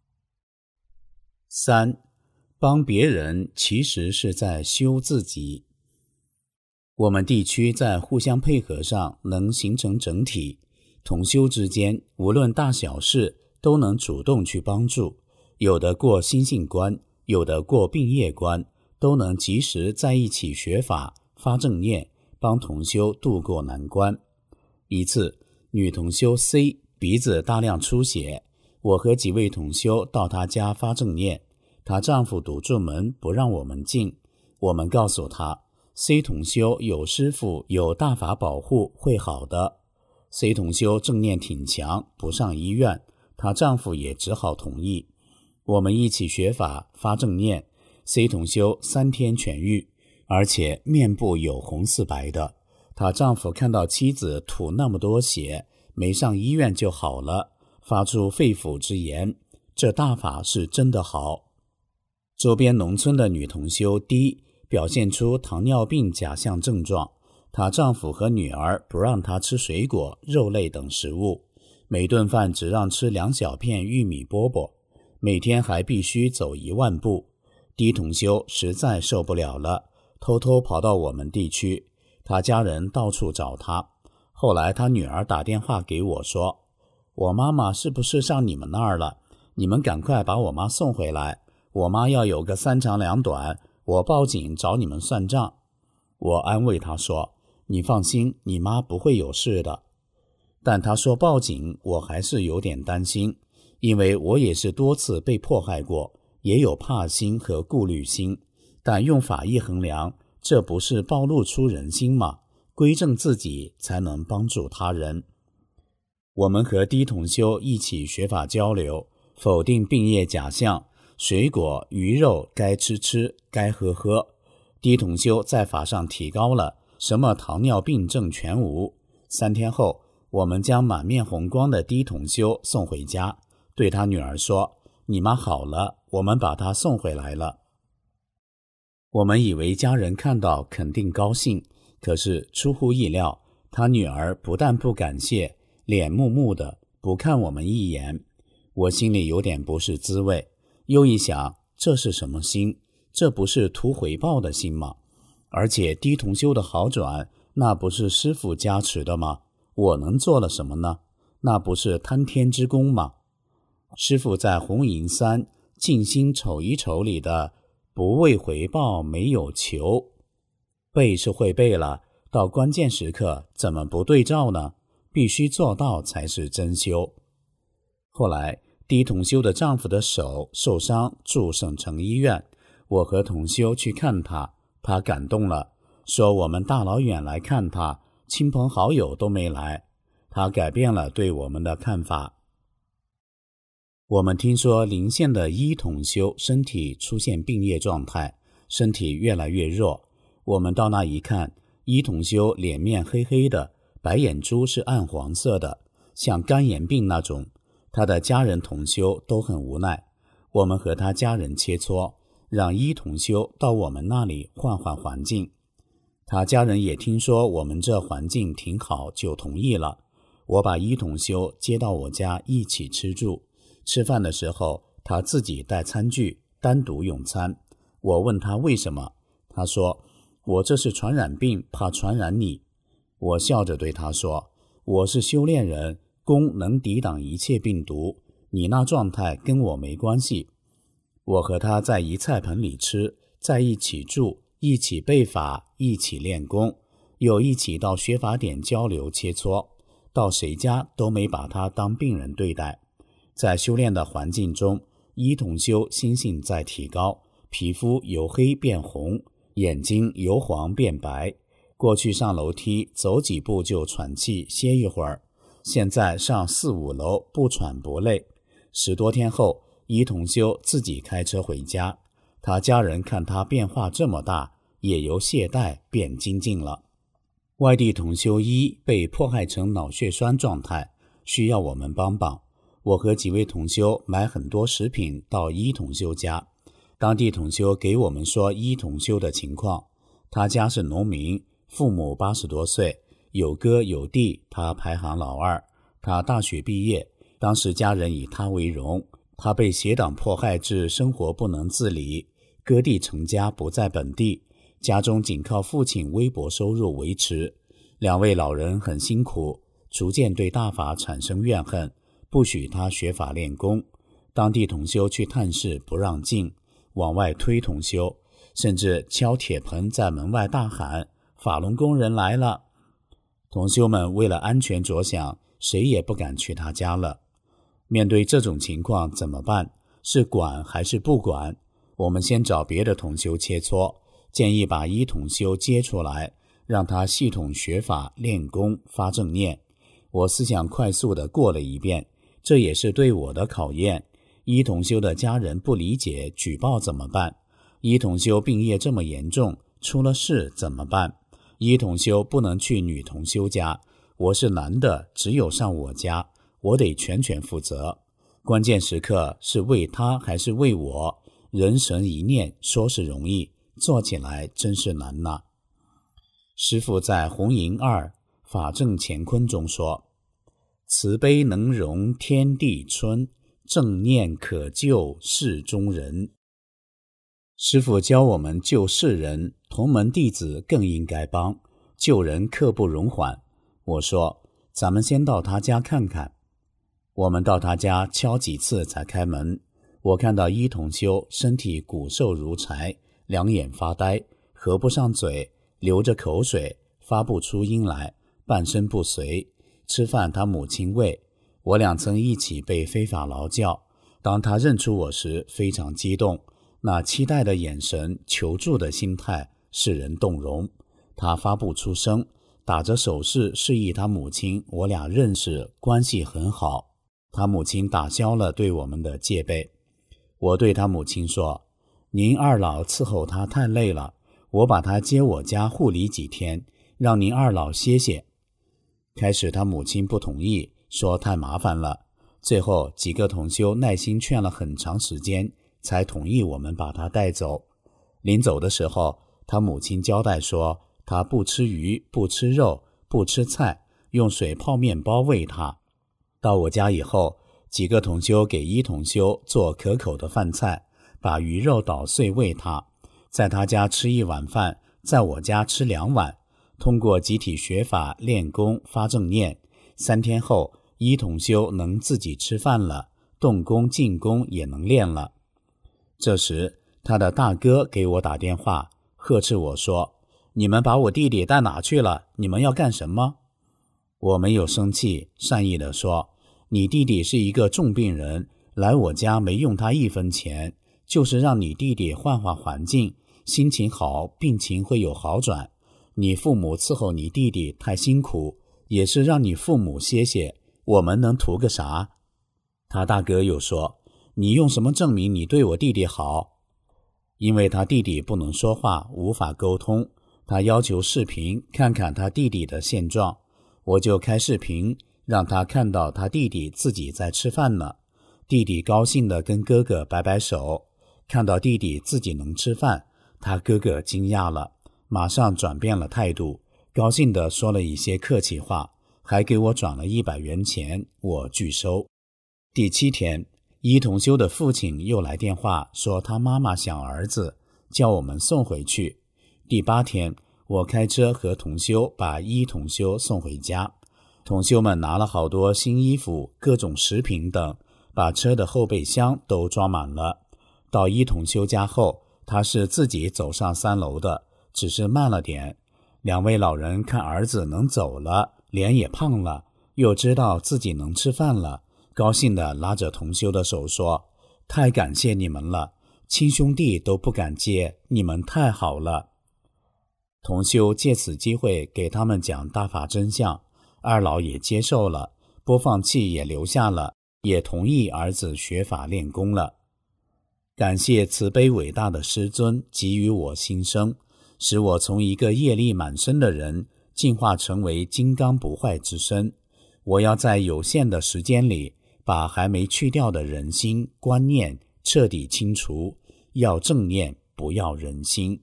Speaker 4: 三，帮别人其实是在修自己。我们地区在互相配合上能形成整体，同修之间无论大小事都能主动去帮助，有的过心性关，有的过病业关，都能及时在一起学法发正念，帮同修渡过难关。一次，女同修 C 鼻子大量出血，我和几位同修到她家发正念，她丈夫堵住门不让我们进。我们告诉她 C 同修有师父有大法保护，会好的。 C 同修正念挺强，不上医院，她丈夫也只好同意。我们一起学法发正念， C 同修三天痊愈，而且面部有红似白的。她丈夫看到妻子吐那么多血，没上医院就好了，发出肺腑之言，这大法是真的好。周边农村的女同修 D 表现出糖尿病假象症状，她丈夫和女儿不让她吃水果、肉类等食物，每顿饭只让吃两小片玉米饽饽，每天还必须走一万步。 D 同修实在受不了了，偷偷跑到我们地区，她家人到处找她。后来她女儿打电话给我说，我妈妈是不是上你们那儿了？你们赶快把我妈送回来，我妈要有个三长两短，我报警找你们算账。我安慰她说，你放心，你妈不会有事的。但她说报警，我还是有点担心，因为我也是多次被迫害过，也有怕心和顾虑心，但用法义衡量，这不是暴露出人心吗？归正自己才能帮助他人。我们和低同修一起学法交流，否定病业假象，水果鱼肉该吃吃，该喝喝。低同修在法上提高了，什么糖尿病症全无。三天后，我们将满面红光的低同修送回家，对他女儿说，你妈好了，我们把她送回来了。我们以为家人看到肯定高兴，可是出乎意料，他女儿不但不感谢，脸木木的，不看我们一眼。我心里有点不是滋味，又一想，这是什么心？这不是图回报的心吗？而且低同修的好转，那不是师父加持的吗？我能做了什么呢？那不是贪天之功吗？师父在红银三静心瞅一瞅里的不为回报没有求，背是会背了，到关键时刻怎么不对照呢？必须做到才是真修。后来低同修的丈夫的手受伤，住省城医院，我和同修去看他，他感动了，说我们大老远来看他，亲朋好友都没来，他改变了对我们的看法。我们听说临县的一同修身体出现病业状态，身体越来越弱。我们到那一看，一同修脸面黑黑的，白眼珠是暗黄色的，像肝炎病那种。他的家人同修都很无奈，我们和他家人切磋，让一同修到我们那里换换环境。他家人也听说我们这环境挺好，就同意了。我把一同修接到我家一起吃住，吃饭的时候他自己带餐具单独用餐。我问他为什么，他说我这是传染病，怕传染你。我笑着对他说， 我是修炼人，功能抵挡一切病毒，你那状态跟我没关系。我和他在一菜盆里吃，在一起住，一起背法，一起练功，又一起到学法点交流切磋，到谁家都没把他当病人对待。在修炼的环境中，一统修心性在提高，皮肤由黑变红，眼睛由黄变白。过去上楼梯走几步就喘气歇一会儿，现在上四五楼不喘不累。十多天后，一统修自己开车回家，他家人看他变化这么大，也由懈怠变精进了。外地统修一被迫害成脑血栓状态，需要我们帮帮。我和几位统修买很多食品到一统修家，当地统修给我们说一统修的情况。他家是农民，父母八十多岁，有哥有弟，他排行老二。他大学毕业，当时家人以他为荣。他被邪党迫害至生活不能自理，割地成家不在本地，家中仅靠父亲微薄收入维持。两位老人很辛苦，逐渐对大法产生怨恨，不许他学法练功。当地统修去探视不让进，往外推统修，甚至敲铁盆在门外大喊法轮功人来了。同修们为了安全着想，谁也不敢去他家了。面对这种情况怎么办？是管还是不管？我们先找别的同修切磋，建议把一统修接出来，让他系统学法练功发正念。我思想快速地过了一遍，这也是对我的考验。一统修的家人不理解，举报怎么办？一统修病业这么严重，出了事怎么办？一统修不能去女同修家，我是男的，只有上我家，我得全权负责。关键时刻是为他还是为我？人神一念，说是容易，做起来真是难呐。师父在红银二法正乾坤中说，慈悲能容天地春，正念可救世中人。师父教我们救世人，同门弟子更应该帮，救人刻不容缓。我说，咱们先到他家看看。我们到他家敲几次才开门，我看到一统修身体骨瘦如柴，两眼发呆，合不上嘴，流着口水，发不出音来，半身不遂。吃饭他母亲喂，我俩曾一起被非法劳教。当他认出我时非常激动，那期待的眼神，求助的心态使人动容。他发不出声，打着手势示意他母亲我俩认识，关系很好。他母亲打消了对我们的戒备。我对他母亲说，您二老伺候他太累了，我把他接我家护理几天，让您二老歇歇。开始他母亲不同意，说太麻烦了。最后几个同修耐心劝了很长时间，才同意我们把他带走。临走的时候，他母亲交代说，他不吃鱼，不吃肉，不吃菜，用水泡面包喂他。到我家以后，几个同修给一同修做可口的饭菜，把鱼肉捣碎喂他，在他家吃一碗饭，在我家吃两碗。通过集体学法练功发正念，三天后一统修能自己吃饭了，动功静功也能练了。这时他的大哥给我打电话，呵斥我说，你们把我弟弟带哪去了？你们要干什么？我没有生气，善意地说，你弟弟是一个重病人，来我家没用他一分钱，就是让你弟弟换换环境，心情好，病情会有好转。你父母伺候你弟弟太辛苦，也是让你父母歇歇，我们能图个啥？他大哥又说，你用什么证明你对我弟弟好？因为他弟弟不能说话，无法沟通，他要求视频看看他弟弟的现状。我就开视频，让他看到他弟弟自己在吃饭呢。弟弟高兴地跟哥哥摆摆手，看到弟弟自己能吃饭，他哥哥惊讶了，马上转变了态度，高兴地说了一些客气话，还给我转了一百元钱，我拒收。第七天，一同修的父亲又来电话说他妈妈想儿子，叫我们送回去。第八天，我开车和同修把一同修送回家。 同修们拿了好多新衣服、各种食品等，把车的后备箱都装满了。到一同修家后，他是自己走上三楼的，只是慢了点。两位老人看儿子能走了，脸也胖了，又知道自己能吃饭了，高兴地拉着同修的手说：太感谢你们了，亲兄弟都不敢接，你们太好了。同修借此机会给他们讲大法真相，二老也接受了，播放器也留下了，也同意儿子学法练功了。感谢慈悲伟大的师尊给予我新生，使我从一个业力满身的人进化成为金刚不坏之身。我要在有限的时间里，把还没去掉的人心观念彻底清除，要正念，不要人心。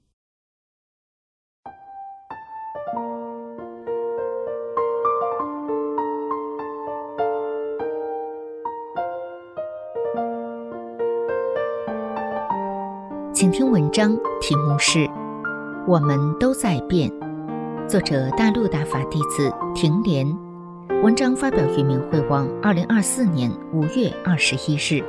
Speaker 3: 请听文章，题目是《我们都在变》，作者大陆大法弟子停莲。文章发表于明慧网，二零二四年五月二十一日。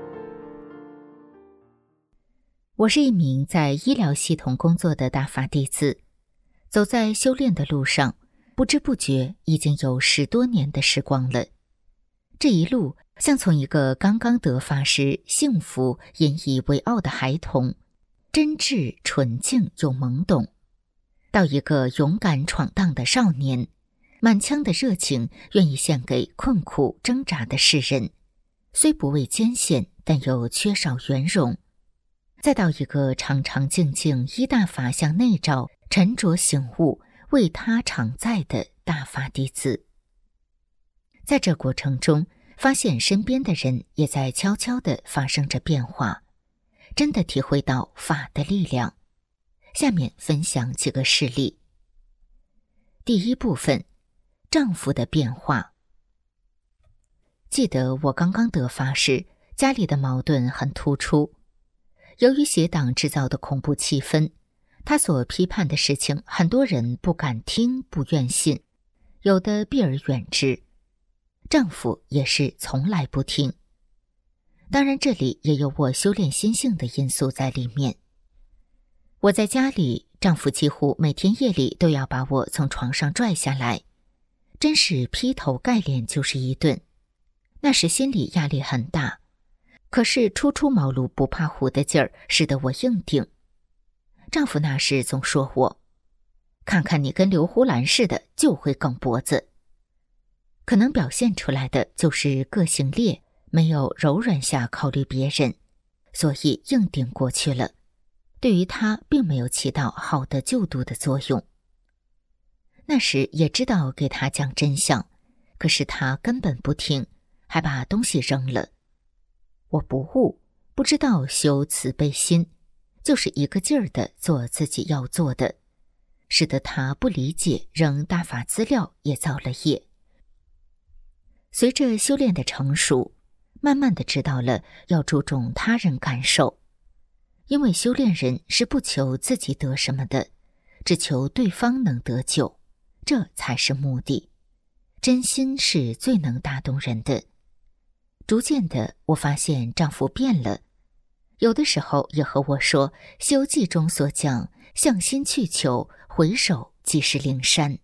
Speaker 3: 我是一名在医疗系统工作的大法弟子，走在修炼的路上，不知不觉已经有十多年的时光了。这一路像从一个刚刚得法时幸福引以为傲的孩童，真挚纯净又懵懂，到一个勇敢闯荡的少年，满腔的热情愿意献给困苦挣扎的世人，虽不畏艰险，但又缺少圆融。再到一个常常静静依大法向内照，沉着醒悟，为他常在的大法弟子。在这过程中，发现身边的人也在悄悄地发生着变化，真的体会到法的力量。下面分享几个事例。第一部分，丈夫的变化。记得我刚刚得法时，家里的矛盾很突出。由于邪党制造的恐怖气氛，他所批判的事情很多人不敢听，不愿信，有的避而远之。丈夫也是从来不听。当然这里也有我修炼心性的因素在里面。我在家里，丈夫几乎每天夜里都要把我从床上拽下来，真是劈头盖脸就是一顿。那时心理压力很大，可是初出茅庐不怕虎的劲儿使得我硬顶。丈夫那时总说我，看看你跟刘胡兰似的，就会梗脖子。可能表现出来的就是个性烈，没有柔软下考虑别人，所以硬顶过去了。对于他并没有起到好的救度的作用。那时也知道给他讲真相，可是他根本不听，还把东西扔了。我不悟，不知道修慈悲心，就是一个劲儿地做自己要做的，使得他不理解，扔大法资料也造了业。随着修炼的成熟，慢慢地知道了要注重他人感受，因为修炼人是不求自己得什么的，只求对方能得救，这才是目的。真心是最能打动人的。逐渐的，我发现丈夫变了，有的时候也和我说《西游记》中所讲，向心去求，回首即是灵山。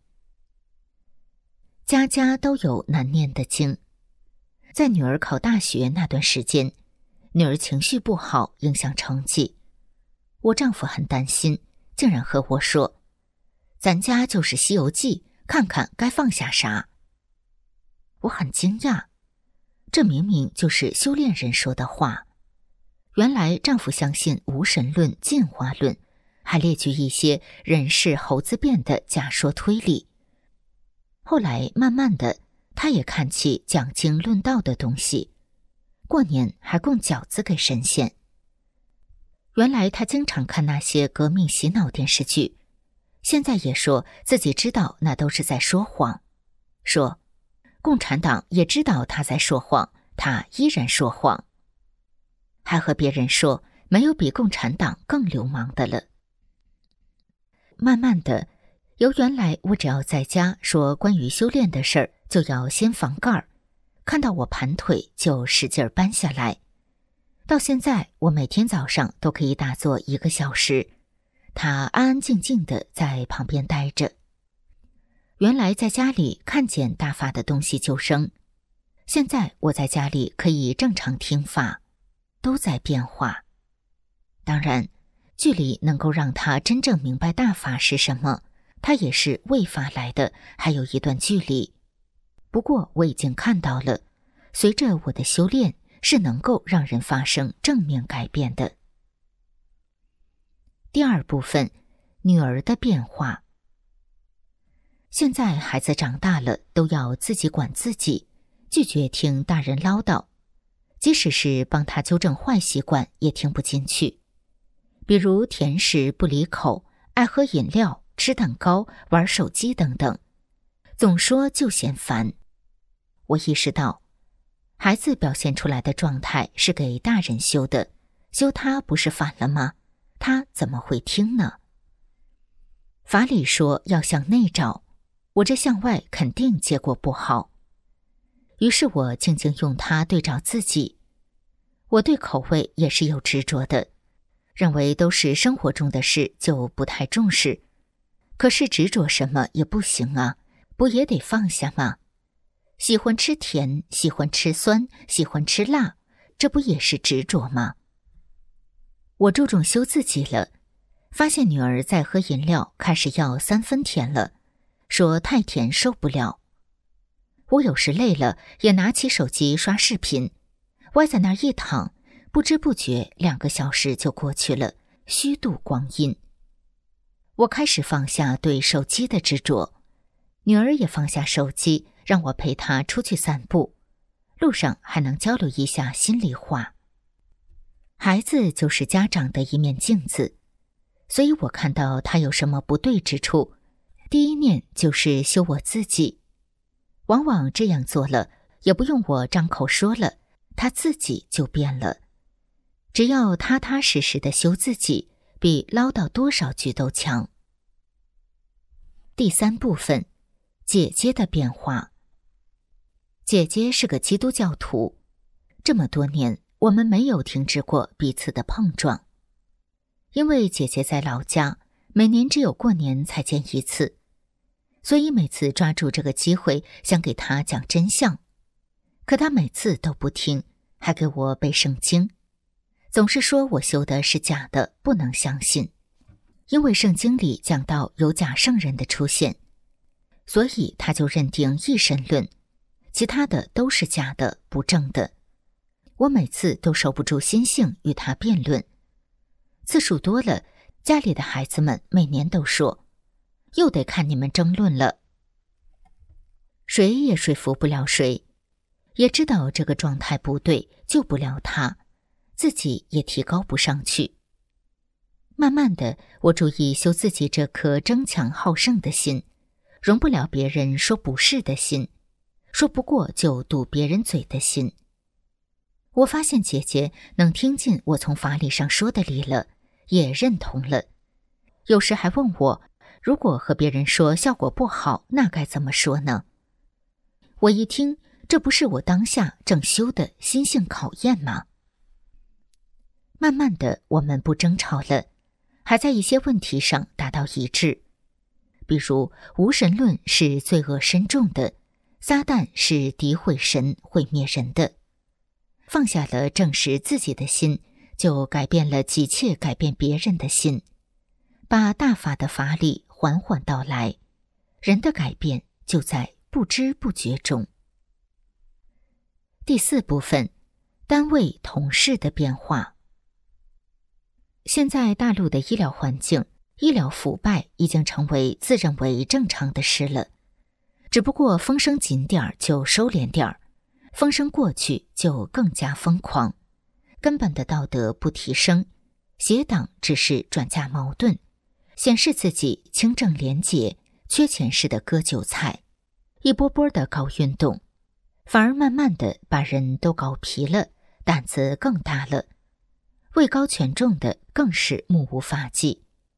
Speaker 3: 家家都有难念的经。在女儿考大学那段时间，女儿情绪不好，影响成绩。我丈夫很担心，竟然和我说，咱家就是《西游记》，看看该放下啥。我很惊讶，这明明就是修炼人说的话。原来丈夫相信无神论、进化论，还列举一些人是猴子变的假说推理。后来慢慢的，他也看起讲经论道的东西，过年还供饺子给神仙。原来他经常看那些革命洗脑电视剧，现在也说自己知道那都是在说谎，说共产党也知道他在说谎，他依然说谎，还和别人说没有比共产党更流氓的了。慢慢的， 由原来我只要在家说关于修炼的事儿，就要先防盖儿，看到我盘腿就使劲搬下来，到现在我每天早上都可以打坐一个小时，他安安静静的在旁边待着。原来在家里看见大法的东西就扔，现在我在家里可以正常听法，都在变化。当然，距离能够让他真正明白大法是什么，他也是为法来的，还有一段距离。不过我已经看到了，随着我的修炼，是能够让人发生正面改变的。第二部分，女儿的变化。现在孩子长大了，都要自己管自己，拒绝听大人唠叨，即使是帮他纠正坏习惯，也听不进去。比如甜食不离口，爱喝饮料，吃蛋糕，玩手机等等，总说就嫌烦。我意识到，孩子表现出来的状态是给大人修的，修他不是反了吗？他怎么会听呢？法理说要向内找，我这向外肯定结果不好。于是我静静用它对照自己。我对口味也是有执着的，认为都是生活中的事就不太重视。可是执着什么也不行啊，不也得放下吗？喜欢吃甜，喜欢吃酸，喜欢吃辣，这不也是执着吗？我注重修自己了，发现女儿在喝饮料开始要三分甜了，说太甜受不了。我有时累了，也拿起手机刷视频，歪在那儿一躺，不知不觉两个小时就过去了，虚度光阴。我开始放下对手机的执着，女儿也放下手机，让我陪她出去散步，路上还能交流一下心里话。孩子就是家长的一面镜子，所以我看到他有什么不对之处，第一念就是修我自己。往往这样做了，也不用我张口说了，他自己就变了。只要踏踏实实的修自己，比唠叨多少句都强。第三部分，姐姐的变化。姐姐是个基督教徒，这么多年我们没有停止过彼此的碰撞。因为姐姐在老家，每年只有过年才见一次，所以每次抓住这个机会想给她讲真相，可她每次都不听，还给我背圣经，总是说我修的是假的，不能相信。因为圣经里讲到有假圣人的出现，所以她就认定一神论，其他的都是假的，不正的。我每次都守不住心性与她辩论，次数多了，家里的孩子们每年都说，又得看你们争论了。谁也说服不了谁，也知道这个状态不对，救不了他，自己也提高不上去。慢慢的，我注意修自己这颗争强好胜的心，容不了别人说不是的心，说不过就堵别人嘴的心。我发现姐姐能听进我从法理上说的理了，也认同了。有时还问我，如果和别人说效果不好，那该怎么说呢？我一听，这不是我当下正修的心性考验吗？慢慢的，我们不争吵了，还在一些问题上达到一致。比如无神论是罪恶深重的，撒旦是诋毁神毁灭人的。放下了正视自己的心，就改变了急切改变别人的心，把大法的法理缓缓道来，人的改变就在不知不觉中。第四部分，单位同事的变化。现在大陆的医疗环境，医疗腐败已经成为自认为正常的事了，只不过风声紧点儿就收敛点儿，风声过去就更加疯狂，根本的道德不提升，邪党只是转嫁矛盾，显示自己清正廉洁，缺钱似的割韭菜，一波波的搞运动，反而慢慢的把人都搞皮了，胆子更大了，位高权重的更是目无法纪。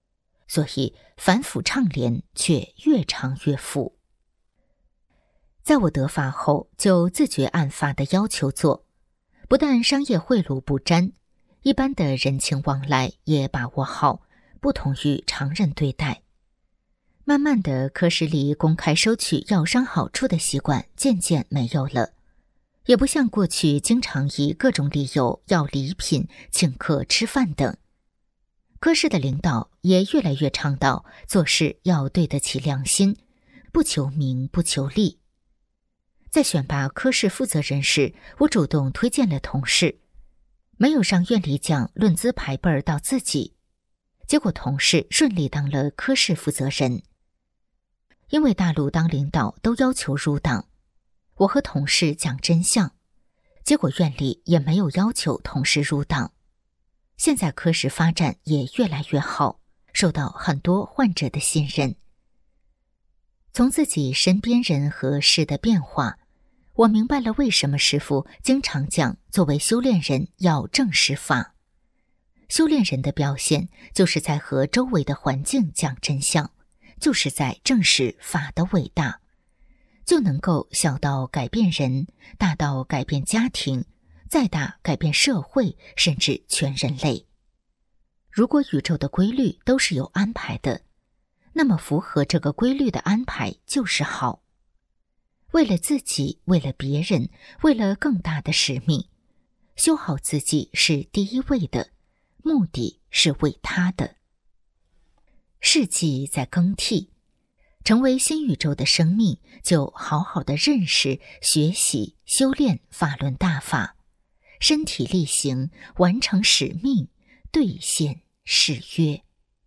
Speaker 3: 所以反腐倡廉却越唱越富。在我得法后，就自觉按法的要求做，不但商业贿赂不沾，一般的人情往来也把握好，不同于常人对待。慢慢的，科室里公开收取药商好处的习惯渐渐没有了，也不像过去经常以各种理由要礼品、请客吃饭等。科室的领导也越来越倡导做事要对得起良心，不求名不求利。在选拔科室负责人时，我主动推荐了同事，没有让院里讲论资排辈到自己，结果同事顺利当了科室负责人。因为大陆当领导都要求入党，我和同事讲真相，结果院里也没有要求同事入党。现在科室发展也越来越好，受到很多患者的信任。从自己身边人和事的变化，我明白了为什么师父经常讲作为修炼人要正视法。修炼人的表现就是在和周围的环境讲真相，就是在正视法的伟大，就能够小到改变人，大到改变家庭，再大改变社会，甚至全人类。如果宇宙的规律都是有安排的，那么符合这个规律的安排就是好。为了自己，为了别人，为了更大的使命，修好自己是第一位的，目的是为他的。世纪在更替，成为新宇宙的生命，就好好的认识、学习、修炼法轮大法，身体力行，完成使命，兑现誓约。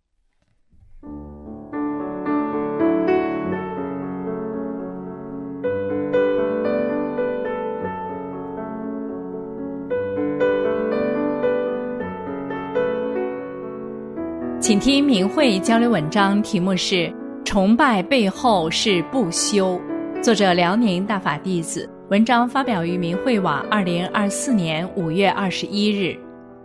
Speaker 5: 请听明慧交流文章，题目是崇拜背后是不修，作者辽宁大法弟子，文章发表于明慧网二零二四年五月二十一日。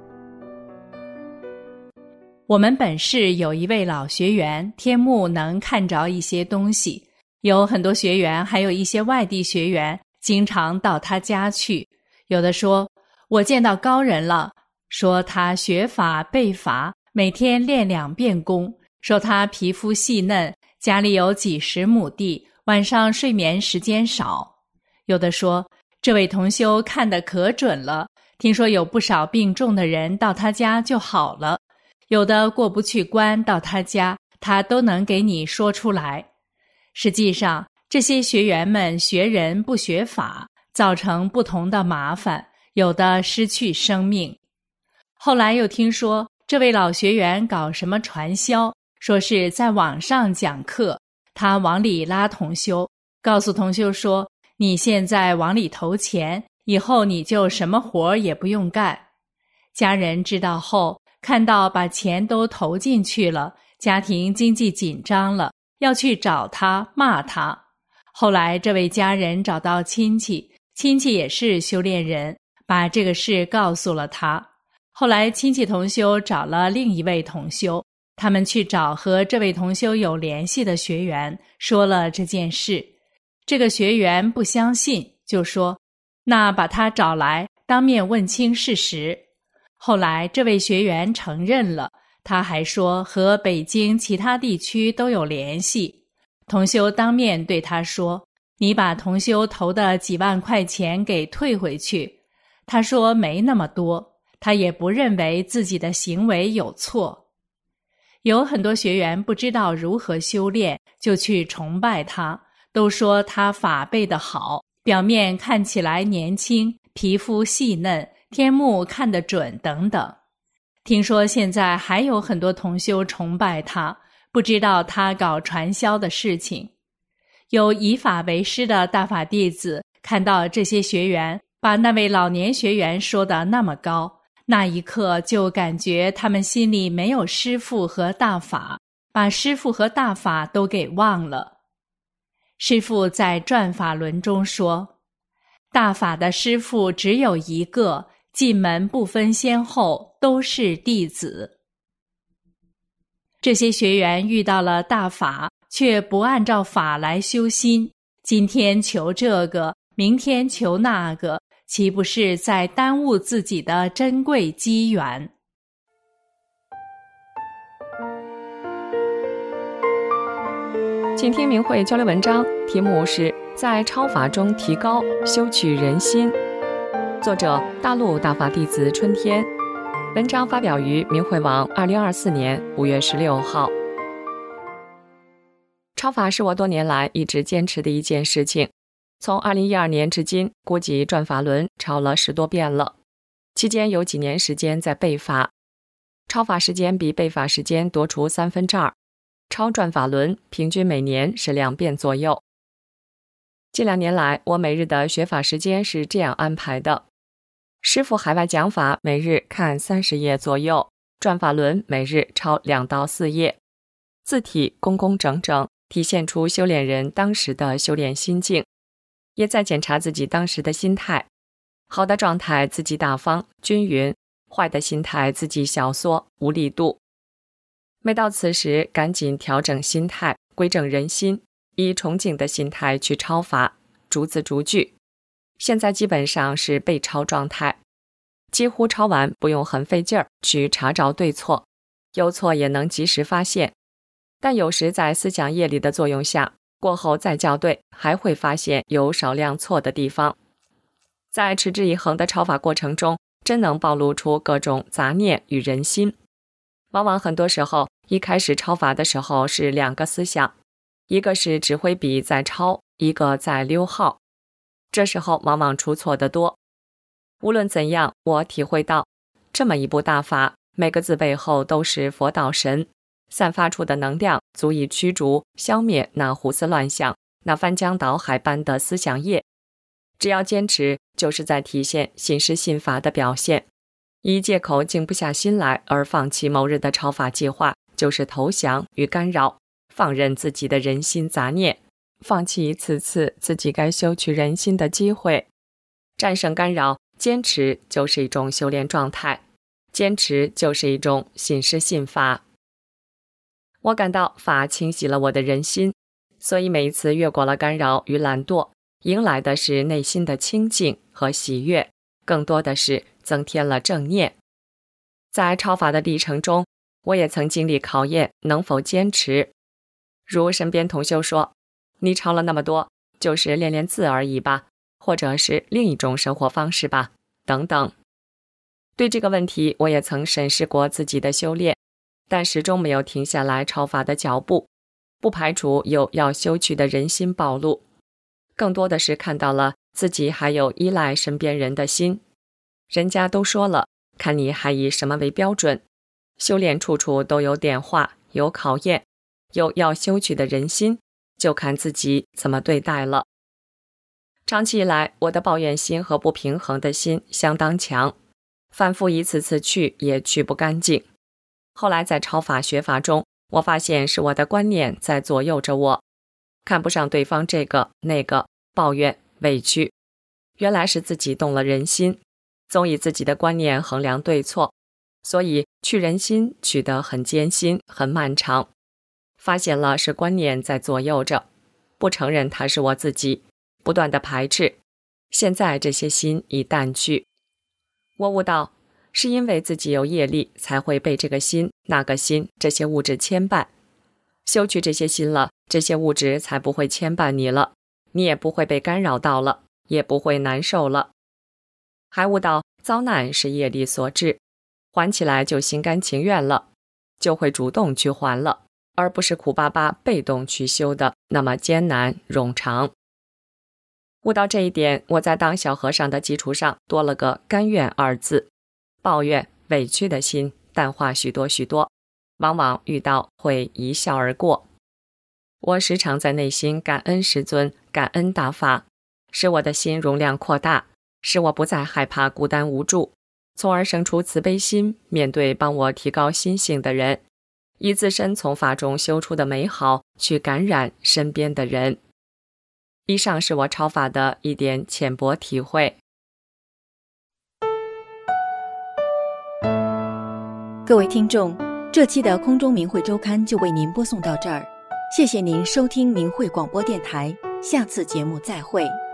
Speaker 5: 我们本市有一位老学员，天目能看着一些东西，有很多学员还有一些外地学员经常到他家去，有的说我见到高人了，说他学法背法，每天练两遍功，说他皮肤细嫩，家里有几十亩地，晚上睡眠时间少。有的说这位同修看得可准了，听说有不少病重的人到他家就好了，有的过不去关到他家，他都能给你说出来。实际上这些学员们学人不学法，造成不同的麻烦，有的失去生命。后来又听说这位老学员搞什么传销，说是在网上讲课，他往里拉同修，告诉同修说你现在往里投钱，以后你就什么活也不用干。家人知道后，看到把钱都投进去了，家庭经济紧张了，要去找他骂他。后来这位家人找到亲戚，亲戚也是修炼人，把这个事告诉了他。后来亲戚同修找了另一位同修，他们去找和这位同修有联系的学员，说了这件事。这个学员不相信，就说那把他找来，当面问清事实。后来这位学员承认了，他还说和北京其他地区都有联系。同修当面对他说，你把同修投的几万块钱给退回去。他说没那么多，他也不认为自己的行为有错。有很多学员不知道如何修炼，就去崇拜他，都说他法背得好，表面看起来年轻，皮肤细嫩，天目看得准等等。听说现在还有很多同修崇拜他，不知道他搞传销的事情。有以法为师的大法弟子看到这些学员把那位老年学员说得那么高，那一刻就感觉他们心里没有师父和大法，把师父和大法都给忘了。师父在转法轮中说，大法的师父只有一个，进门不分先后，都是弟子。
Speaker 7: 这些学员遇到了大法，却不按照法来修心，今天求这个，明天求那个，岂不是在耽误自己的珍贵机缘？
Speaker 6: 请听明慧交流文章，题目是在超法中提高修取人心，作者大陆大法弟子春天，文章发表于明慧网二零二四年五月十六号。超法是我多年来一直坚持的一件事情，从二零一二年至今，估计转法轮超了十多遍了，期间有几年时间在背法，超法时间比背法时间多出三分之二，超转法轮平均每年是两遍左右。近两年来，我每日的学法时间是这样安排的：师父海外讲法每日看三十页左右，转法轮每日抄两到四页，字体工工整整，体现出修炼人当时的修炼心境，也在检查自己当时的心态。好的状态自己大方均匀，坏的心态自己小缩无力度。每到此时，赶紧调整心态，归正人心，以崇敬的心态去抄法，逐字逐句。现在基本上是背抄状态，几乎抄完不用很费劲儿去查找对错，有错也能及时发现。但有时在思想业力的作用下，过后再校对，还会发现有少量错的地方。在持之以恒的抄法过程中，真能暴露出各种杂念与人心。往往很多时候，一开始抄法的时候是两个思想，一个是指挥笔在抄，一个在溜号，这时候往往出错的多。无论怎样，我体会到这么一部大法，每个字背后都是佛道神，散发出的能量足以驱逐消灭那胡思乱想，那翻江倒海般的思想业。只要坚持，就是在体现信师信法的表现。以借口静不下心来而放弃某日的抄法计划，就是投降与干扰，放任自己的人心杂念，放弃此次自己该修取人心的机会。战胜干扰，坚持就是一种修炼状态，坚持就是一种信师信法。我感到法清洗了我的人心，所以每一次越过了干扰与懒惰，迎来的是内心的清净和喜悦，更多的是增添了正念。在抄法的历程中，我也曾经历考验能否坚持。如身边同修说，你抄了那么多，就是练练字而已吧，或者是另一种生活方式吧，等等。对这个问题，我也曾审视过自己的修炼，但始终没有停下来抄法的脚步，不排除有要修取的人心暴露，更多的是看到了自己还有依赖身边人的心。人家都说了，看你还以什么为标准。修炼处处都有点化，有考验，有要修取的人心，就看自己怎么对待了。长期以来，我的抱怨心和不平衡的心相当强，反复一次次去也去不干净。后来在抄法学法中，我发现是我的观念在左右着我，看不上对方这个那个，抱怨委屈，原来是自己动了人心，总以自己的观念衡量对错，所以去人心取得很艰辛很漫长。发现了是观念在左右着，不承认它是我自己，不断的排斥。现在这些心已淡去，我悟到是因为自己有业力，才会被这个心那个心这些物质牵绊。修去这些心了，这些物质才不会牵绊你了，你也不会被干扰到了，也不会难受了。还悟到遭难是业力所致，还起来就心甘情愿了，就会主动去还了，而不是苦巴巴被动去修的那么艰难冗长。悟到这一点，我在当小和尚的基础上多了个甘愿二字，抱怨委屈的心淡化许多许多，往往遇到会一笑而过。我时常在内心感恩师尊，感恩大法，使我的心容量扩大，使我不再害怕孤单无助，从而生出慈悲心，面对帮我提高心性的人，以自身从法中修出的美好去感染身边的人。以上是我抄法的一点浅薄体会。
Speaker 3: 各位听众， 这期的空中明慧周刊就为您播送到这儿，谢谢您收听明慧广播电台，下次节目再会。